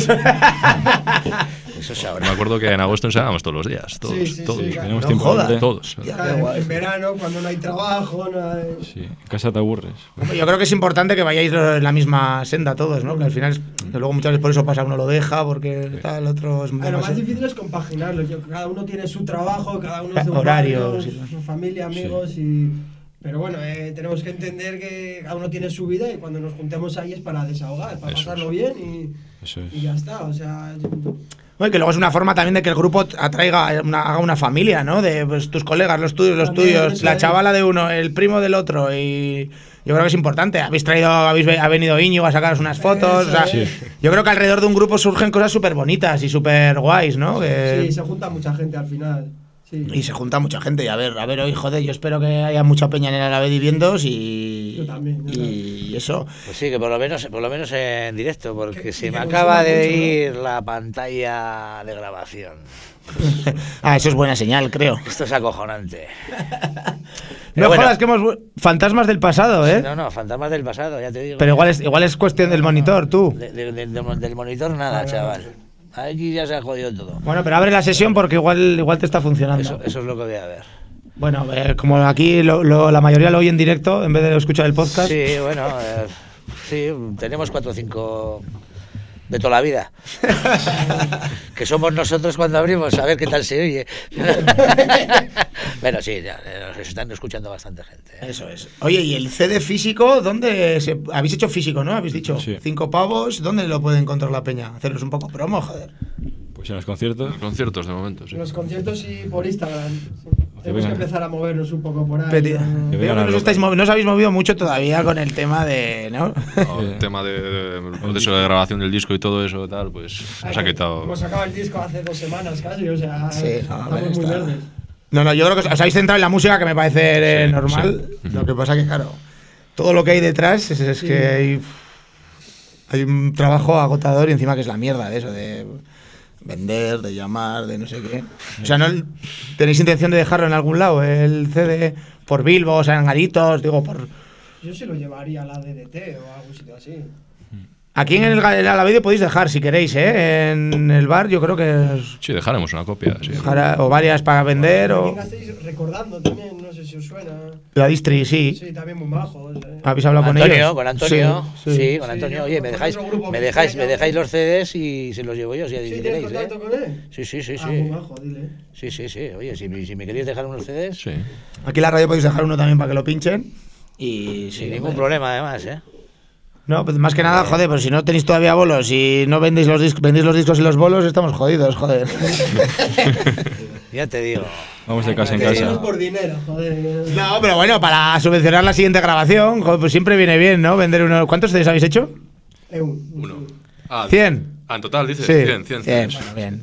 Eso es Me ahora. acuerdo que en agosto ensayábamos todos los días. Todos, Sí, todos. claro. Tenemos No tiempo jodas. libre. Todos. Claro, en verano, cuando no hay trabajo, no hay... Sí, en casa te aburres. Yo creo que es importante que vayáis en la misma senda todos, ¿no? Que al final, luego muchas veces por eso pasa, uno lo deja, porque tal, el otro es Lo más demasiado- difícil es compaginarlo. Cada uno tiene su trabajo, cada uno es de un Horarios, barrio, su familia, amigos y... Pero bueno, tenemos que entender que cada uno tiene su vida y cuando nos juntemos ahí es para desahogar, para Eso pasarlo es. bien Eso es. y ya está. O sea, Oye, que luego es una forma también de que el grupo haga una familia, ¿no? De pues, tus colegas, los tuyos, los También, tuyos, eso la es. chavala de uno, el primo del otro. Y yo creo que es importante. Ha venido Íñigo a sacaros unas fotos. O sea, Eso es. yo creo que alrededor de un grupo surgen cosas súper bonitas y súper guays, ¿no? sí, se junta mucha gente al final. Sí. Y se junta mucha gente. Y a ver, hoy, joder, yo espero que haya mucha peña en el Alavés viéndos y. Yo también. Y eso. Pues sí, que por lo menos en directo, porque Que se me consuma acaba de mucho, ¿no? ir la pantalla de grabación. Eso es buena señal, creo. Esto es acojonante. No bueno. jodas que hemos. Fantasmas del pasado, ¿eh? No, fantasmas del pasado, ya te digo. Pero igual es cuestión del monitor, tú. Del monitor nada, chaval. Aquí ya se ha jodido todo. Bueno, pero abre la sesión porque igual te está funcionando. Eso es lo que voy a ver. Bueno, como aquí la mayoría lo oye en directo en vez de escuchar el podcast. Sí, bueno, sí, tenemos 4 o 5 de toda la vida. Que somos nosotros cuando abrimos, a ver qué tal se oye. Bueno, sí, ya, nos están escuchando bastante gente. Eso es. Oye, ¿y el CD físico? ¿Dónde habéis hecho físico, no? ¿Habéis dicho? Sí. 5 pavos. ¿Dónde lo puede encontrar la peña? Hacernos un poco promo, joder. Pues en los conciertos. Los conciertos de momento, sí. En los conciertos y por Instagram. Que Tenemos que vengan. empezar a movernos un poco por ahí. Pero, ¿no? Que veo vengan que a no os habéis movido mucho todavía con el tema de... ¿no? No, el tema del proceso de grabación del disco y todo eso tal, pues nos ha quitado. Hemos sacado el disco hace 2 semanas casi, o sea, Sí, no, estamos hombre, muy está- verdes. No, yo creo que os habéis centrado en la música, que me parece Sí, normal. sí. Lo que pasa que, claro, todo lo que hay detrás es Sí. que hay un trabajo agotador y encima que es la mierda de eso, de vender, de llamar, de no sé qué. O sea, ¿no tenéis intención de dejarlo en algún lado, el CD, por Bilbo, o sea, en Garitos, digo, por... Yo se lo llevaría a la DDT o a algún sitio así. Aquí en el Alavés podéis dejar, si queréis, ¿eh? En el bar yo creo que Sí, dejaremos una copia, sí. o varias para vender o... También estáis recordando también, no sé si os suena. La distri, sí. Sí, también muy majos. ¿Habéis hablado con Antonio, ellos? con Antonio, sí, con Sí, Antonio. yo Oye, con otro grupo me que dejáis tenía los CDs y se los llevo yo, si ¿Sí tienes queréis, contacto con él? Sí. Ah, muy majo, dile. Sí. Oye, si me queréis dejar unos CDs, Sí. Aquí en la radio podéis dejar uno también para que lo pinchen. Y sin ningún problema, además, ¿eh? No, pues más que nada, joder, pues si no tenéis todavía bolos y no vendéis los discos y los bolos, estamos jodidos, joder. Ya te digo. Vamos de casa en Que No casa. es por dinero, joder. No, pero bueno, para subvencionar la siguiente grabación, joder, pues siempre viene bien, ¿no? Vender uno. ¿Cuántos CDs habéis hecho? Uno. Ah, 100. en total dices Sí. 100. Bueno, bien.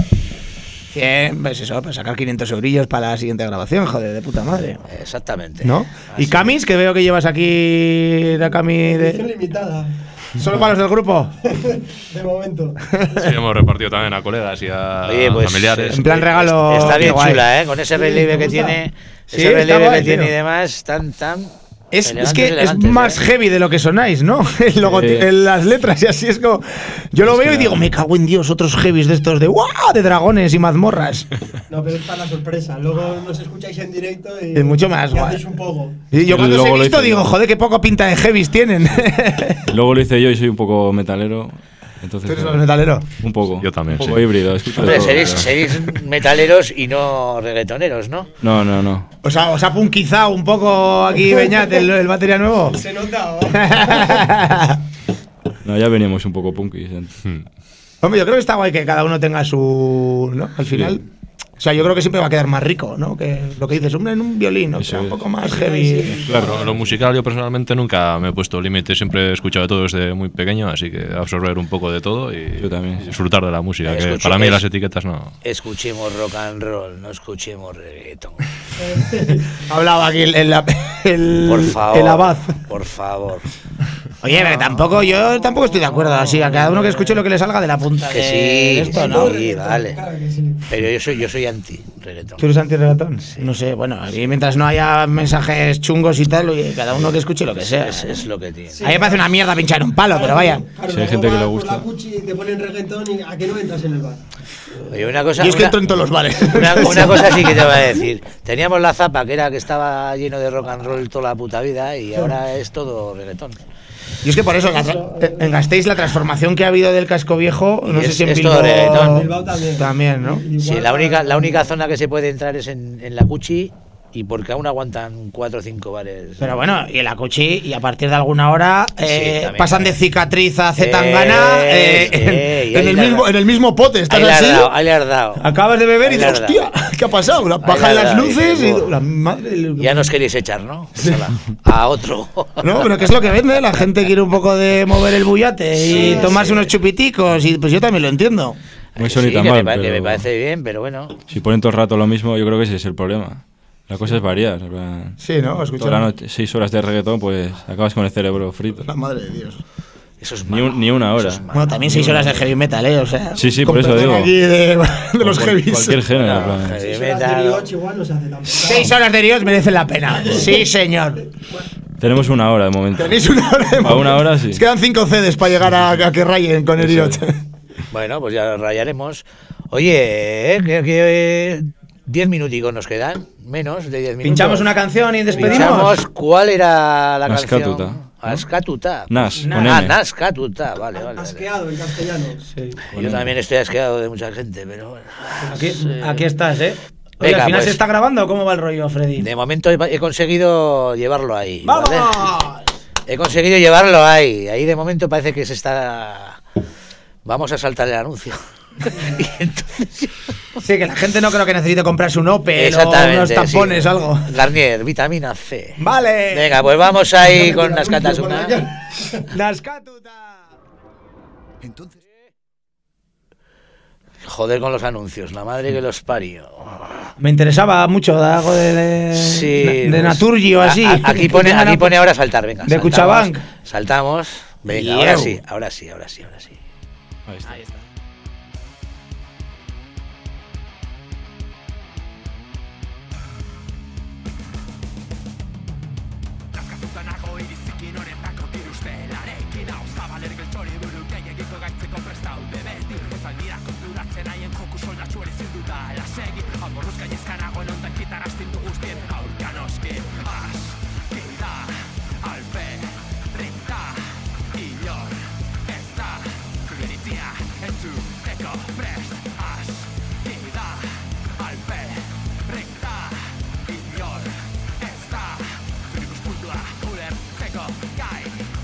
100, pues eso, para sacar 500 eurillos para la siguiente grabación, joder, de puta madre. Exactamente. ¿No? Así. ¿Y Camis? Que veo que llevas aquí la Cami Edición de... limitada. ¿Solo para los del grupo? De momento. Sí, hemos repartido también a colegas y a Oye, pues, familiares. En plan regalo... Está bien qué guay. chula, ¿eh? Con ese relieve ¿te que gusta? tiene. Sí, Ese está relieve guay, que tiene tío. y demás, tan. Es elegantes, que es elegantes, más ¿eh? heavy de lo que sonáis, ¿no? En las letras y así es como... Yo lo veo y digo, me cago en Dios, otros heavies de estos de ¡guau! De dragones y mazmorras. No, pero es para la sorpresa. Luego nos escucháis en directo y. Es mucho más y guay. hacéis un poco. Y yo cuando os Luego he lo visto hice digo, yo. joder, qué poco pinta de heavies tienen. Luego lo hice yo y soy un poco metalero. Entonces, ¿Tú eres metalero? un poco. Yo también, Un poco sí. híbrido. Escucho de Hombre, todo, seréis metaleros y no reggaetoneros, ¿no? No. Os ha punkizado un poco aquí Beñat, el batería nuevo. Se nota, ¿o? No, ya veníamos un poco punkis. Hombre, yo creo que está guay que cada uno tenga su... ¿no? Al final... O sea, yo creo que siempre va a quedar más rico, ¿no? Que lo que dices, hombre, en un violín, o sea, Eso un es. poco más heavy. Claro, lo musical yo personalmente nunca me he puesto límite, siempre he escuchado de todo desde muy pequeño, así que absorber un poco de todo y Yo también, sí. disfrutar de la música, que Escucho- para mí es- las etiquetas no. Escuchemos rock and roll, no escuchemos reggaeton. Hablaba aquí Por favor. el abad. Por favor. Oye, pero yo tampoco estoy de acuerdo. Así, a cada uno que escuche lo que le salga de la punta Que de sí, esto, ¿no? sí, vale. Claro que sí. Pero yo soy anti reggaeton. ¿Tú eres anti-reggaetón? No sé, bueno, y mientras no haya mensajes chungos y tal, oye, cada uno que escuche lo que sea. Es lo que tiene. A mí me parece una mierda pinchar un palo, pero vaya. Claro, Si hay luego gente que vas le por gusta. la cuchi y te ponen reggaetón y a que no entras en el bar. Oye, una cosa. Yo es que entro en todos los bares. Una cosa sí que te voy a decir. Teníamos la Zapa, que estaba lleno de rock and roll toda la puta vida, y ahora es todo reggaetón. Y es que por eso, en Gasteiz, la transformación que ha habido del casco viejo, no sé si en es Bilbao, todo reggaetón. Bilbao también. ¿no? Igual Sí, la única zona que se puede entrar es en la Cuchi, y porque aún aguantan 4 o 5 bares. Pero bueno, y en la Cuchi, y a partir de alguna hora, también, pasan de cicatriz a Zetangana y ahí en el mismo pote. Estás ahí le has así, dado, ahí le has dado. acabas de beber y Ahí le dices, has dado. hostia, ¿qué ha pasado? le Bajan has las dado, y luces dices, y la madre del... Ya nos queréis echar, ¿no? Hala, a otro. No, pero ¿qué es lo que vende? La gente quiere un poco de mover el bullate y Sí, tomarse sí. unos chupiticos, y pues yo también lo entiendo. No son ni Sí, tan que mal, que me pero parece bien, pero bueno. si ponen todo el rato lo mismo, yo creo que ese es el problema. La cosa es variar. En plan, Sí, ¿no? toda Escucha. la noche, 6 horas de reggaetón, pues acabas con el cerebro frito. La madre de Dios. Eso es Ni, malo. ni una hora. Eso es malo. Bueno, también 6 horas de heavy metal, ¿eh? O sea, Sí, con por eso perdón digo. aquí de los heavies. Cualquier género. en Bueno, plan. heavy 6 horas de metal. Rioch igual no se hace tan pesado. 6 horas de Dios merecen la pena. Sí, señor. Tenemos una hora de momento. Tenéis una hora de A una hora sí. Os quedan 5 CDs para llegar a que rayen con el Eso Iot. Bueno, pues ya rayaremos. Oye, que 10 minuticos nos quedan. Menos de 10 minutos. Pinchamos una canción y despedimos. Pinchamos. ¿Cuál era la Askatuta, canción? ¿no? Askatuta. Nas, con Ah, N. Naskatuta. Vale. Asqueado en castellano. Sí. Yo también estoy asqueado de mucha gente, pero bueno. Aquí estás, ¿eh? Oye, Venga, ¿al final pues. se está grabando o cómo va el rollo, Freddy? De momento he conseguido llevarlo ahí. ¡Vamos! ¿vale? He conseguido llevarlo ahí. Ahí de momento parece que se está... Vamos a saltar el anuncio. Y entonces... Sí, que la gente no creo que necesite comprarse un Opel o Exactamente, unos tampones sí. o algo. Garnier, vitamina C. Vale. Venga, pues vamos ahí con las Naskatuta. Naskatuta. Entonces, Joder con los anuncios, la madre que los parió. Me interesaba mucho algo Sí. de pues, Naturgy o así. Aquí pone ahora saltar, venga. De saltamos, Cuchabank. Saltamos. Venga, Yeu. ahora sí. Ahí está. Naskatuta nago irizikin honetako tirustelarekin. Hau zabaler geltxori buru gehiagiko gaitzeko prestaude beti. Ez aldira konturatzen haien joku soldatxu ere zinduta elasegi. Amorruz gainezka nagoen ondak gitarastin du guztien aurka noski. Askida, alfe, rita, inor, ez da, zure iritzia entzuteko prest. Askida, alfe, rita, inor, ez da, zure ikuspuntua ulertzeko gai.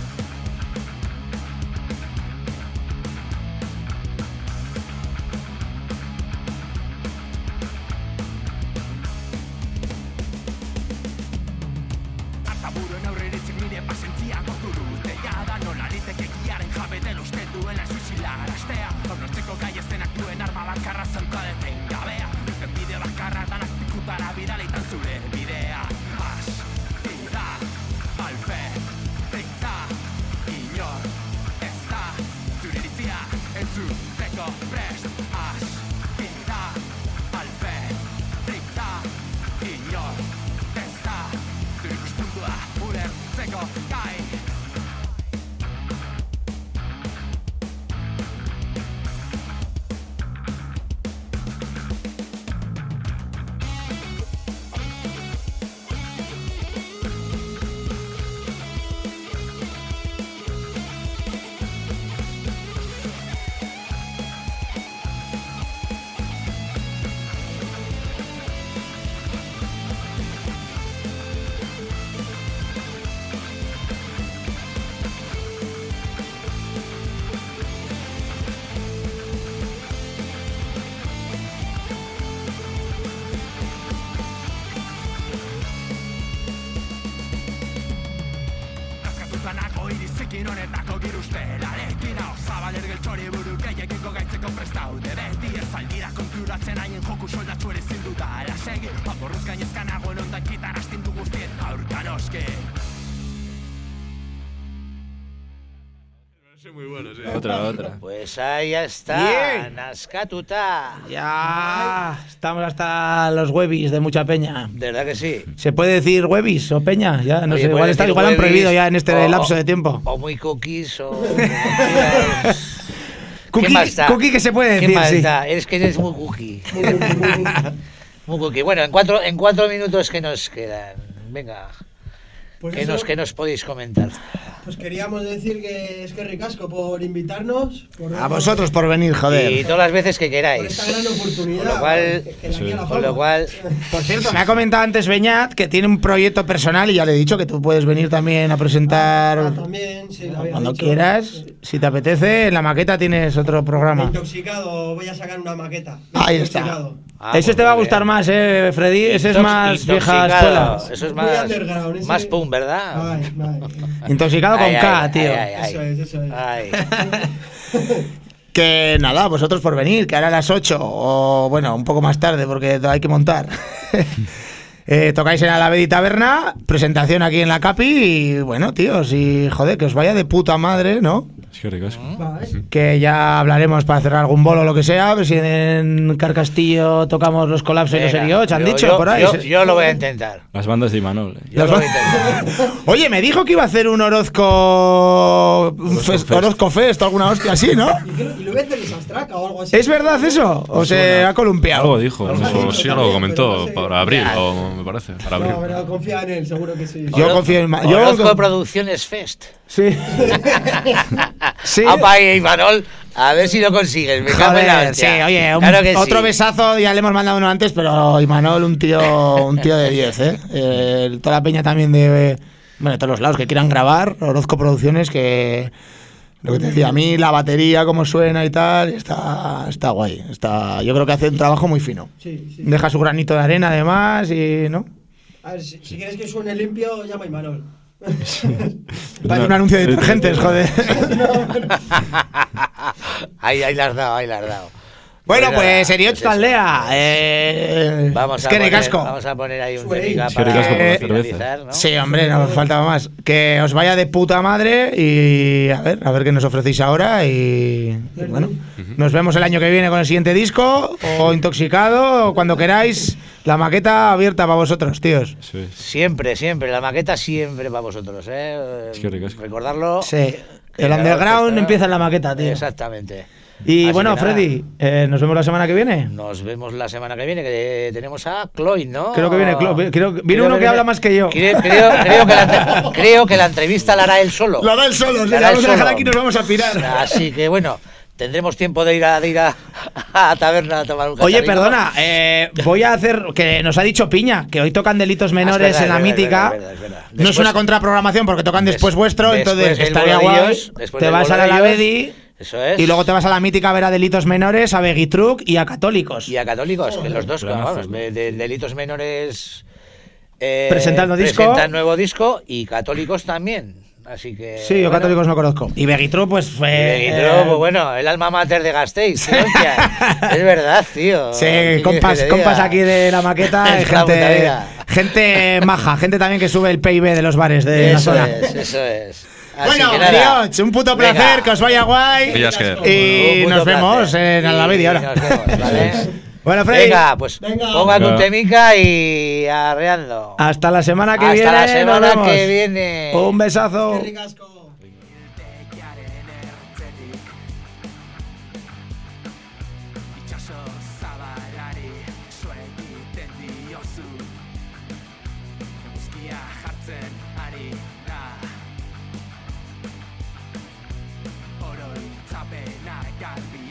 Artaburuen aurreritzik nire pasentzia gortu dute jada. Nola liteke giaren jabe den uste duela suizilarastea. Hornortzeko gai ez denak duen arma bakarra zauka detengabea. Duten bide bakarra danak pikutara bidaleitan zure bidea. Askida, alfe, rikta, inor, ez da, zure iritzia entzuteko prest. Askida, alfe, rikta, inor, ez da, zure ikuspuntua ulertzeko gai. Naskatuta nago irizikin honetako girustelarekin. Hau zabaler geltxori buru gehiagiko gaitzeko prestaude beti. Ez aldira konturatzen haien joku soldatxu ere zinduta elasegi. Amorruz gainezka nagoen ondak gitarastin du guztien aurka noski. Otra. Pues ahí está, Bien. Naskatuta. Ya estamos hasta los webis de mucha peña. De verdad que sí. ¿Se puede decir webis o peña? Ya no Oye, sé, igual, puedes decir igual han webis, prohibido ya en este o- lapso de tiempo. O muy cookies o... Cookie, más da? cookie que se puede ¿Qué decir, más sí. da? Es que eres muy cookie. Muy cookie. Bueno, en cuatro minutos que nos quedan. Venga, Pues ¿qué eso, nos podéis comentar? pues queríamos decir que es que ricasco por invitarnos. A vosotros por venir, joder. Y todas las veces que Por queráis. esta gran oportunidad. Con lo cual- que de aquí a la Con lo fama. cual, Por cierto, me ha comentado antes Beñat que tiene un proyecto personal y ya le he dicho que tú puedes venir también a presentar Ah, también, sí, lo había cuando dicho. quieras. Si te apetece, en la maqueta tienes otro programa. Intoxicado, voy a sacar una maqueta. Ahí está. Intoxicado. Ese pues te va a muy gustar bien. más, Freddy. Ese es más vieja Intoxicado. escuela. Eso es Muy más, underground, ese- más pum, ¿verdad? Ay. Intoxicado con Ay, K, ay, tío. ay, ay, Eso es, eso es. ay. Que nada, vosotros por venir, que ahora a las 8, o bueno, un poco más tarde porque hay que montar. Tocáis en Alavedi Taberna, presentación aquí en la Capi y bueno, tíos, y joder, que os vaya de puta madre, ¿no? Es que ricasco. Que ya hablaremos para cerrar algún bolo o lo que sea, a ver si en Carcastillo tocamos los Colapsos y los Erioch, han dicho por ahí. Yo lo voy a intentar. Las bandas de Imanol. Yo lo voy a intentar. Oye, me dijo que iba a hacer un Orozco Fest o alguna hostia así, ¿no? Y lo voy a hacer en Sastraca o algo así. ¿Es verdad eso? ¿O se ha columpiado? Algo dijo. Eso sí, algo comentó pero no sé. para abril, o me parece. Para abril. No, pero confía en él, seguro que sí. Yo confío en Orozco Producciones Fest. Sí. Sí. Apa, Imanol, a ver si lo consigues. Me cago en la Joder, hostia. sí, oye, Claro que otro sí. besazo, ya le hemos mandado uno antes, pero Imanol, un tío de 10, ¿eh? Toda la peña también de, bueno, de todos los lados que quieran grabar, Orozco Producciones, que lo que te decía, a mí la batería, cómo suena y tal, está guay. Yo creo que hace un trabajo muy fino. Sí. Deja su granito de arena además y, ¿no? A ver, si quieres que suene limpio, llama a Imanol. Parece un anuncio de detergentes, joder. Ahí la has dado. Bueno, pues Erioch Taldea. Vamos es que ricasco. vamos a poner ahí un Suey. temica Es que ricasco por la finalizar, ¿no? Sí, hombre, no faltaba más. Que os vaya de puta madre y a ver qué nos ofrecéis ahora y bueno, nos vemos el año que viene con el siguiente disco o Intoxicado o cuando queráis. La maqueta abierta para vosotros, tíos. Eso es. Siempre, la maqueta siempre para vosotros, ¿eh? Es que ricasco. Recordarlo. Sí. El underground empieza en la maqueta, tío. Exactamente. Y Así bueno, que nada, Freddy, nos vemos la semana que viene. Nos vemos la semana que viene, que tenemos a Chloe, ¿no? Creo que viene viene uno que habla más que yo. Creo que la entrevista la hará él solo. Lo hará él solo, La hará él vamos a dejar solo. aquí y nos vamos a pirar. Así que bueno, tendremos tiempo de ir a taberna a tomar un cacharrito. Oye, perdona, voy a hacer, que nos ha dicho Piña, que hoy tocan Delitos Menores verdad, en la es verdad, mítica. es verdad. No es Después- una contraprogramación porque tocan después vuestro, después entonces del estaría bolo de guay. ellos, después Te del vas a bolo la de Alavedi Eso es. y luego te vas a la mítica a ver a Delitos Menores, a Begitruc y a Católicos. Y a Católicos, que los dos, Planazo. vamos, de Delitos Menores Presentando disco. presentan nuevo disco y Católicos también. Así que. Sí, yo bueno, Católicos no conozco. Y Begitruc, pues y fue. luego, pues bueno, el alma mater de Gasteiz. tío, hostia. Es verdad, tío. Sí, ¿Qué compas, quieres que te compas diga? aquí de la maqueta, Es la puta gente, vida. gente maja, gente también que sube el PIB de los bares de la Eso zona. es. Así Bueno, que nada. Erioch, un puto placer, Venga. que os vaya guay. Y ya es que- Y Un puto nos vemos placer. en Alavedi Y ahora. nos vemos, ¿vale? Bueno, Freddy, Venga, pues Venga. ponga un Venga. temica y arreando. hasta la semana que Hasta viene. la nos semana vemos. que viene. Un besazo. Qué ricasco. Itxaso zabalari suegiten diozu Eguzkia jartzen ari da Oroitzapena garbi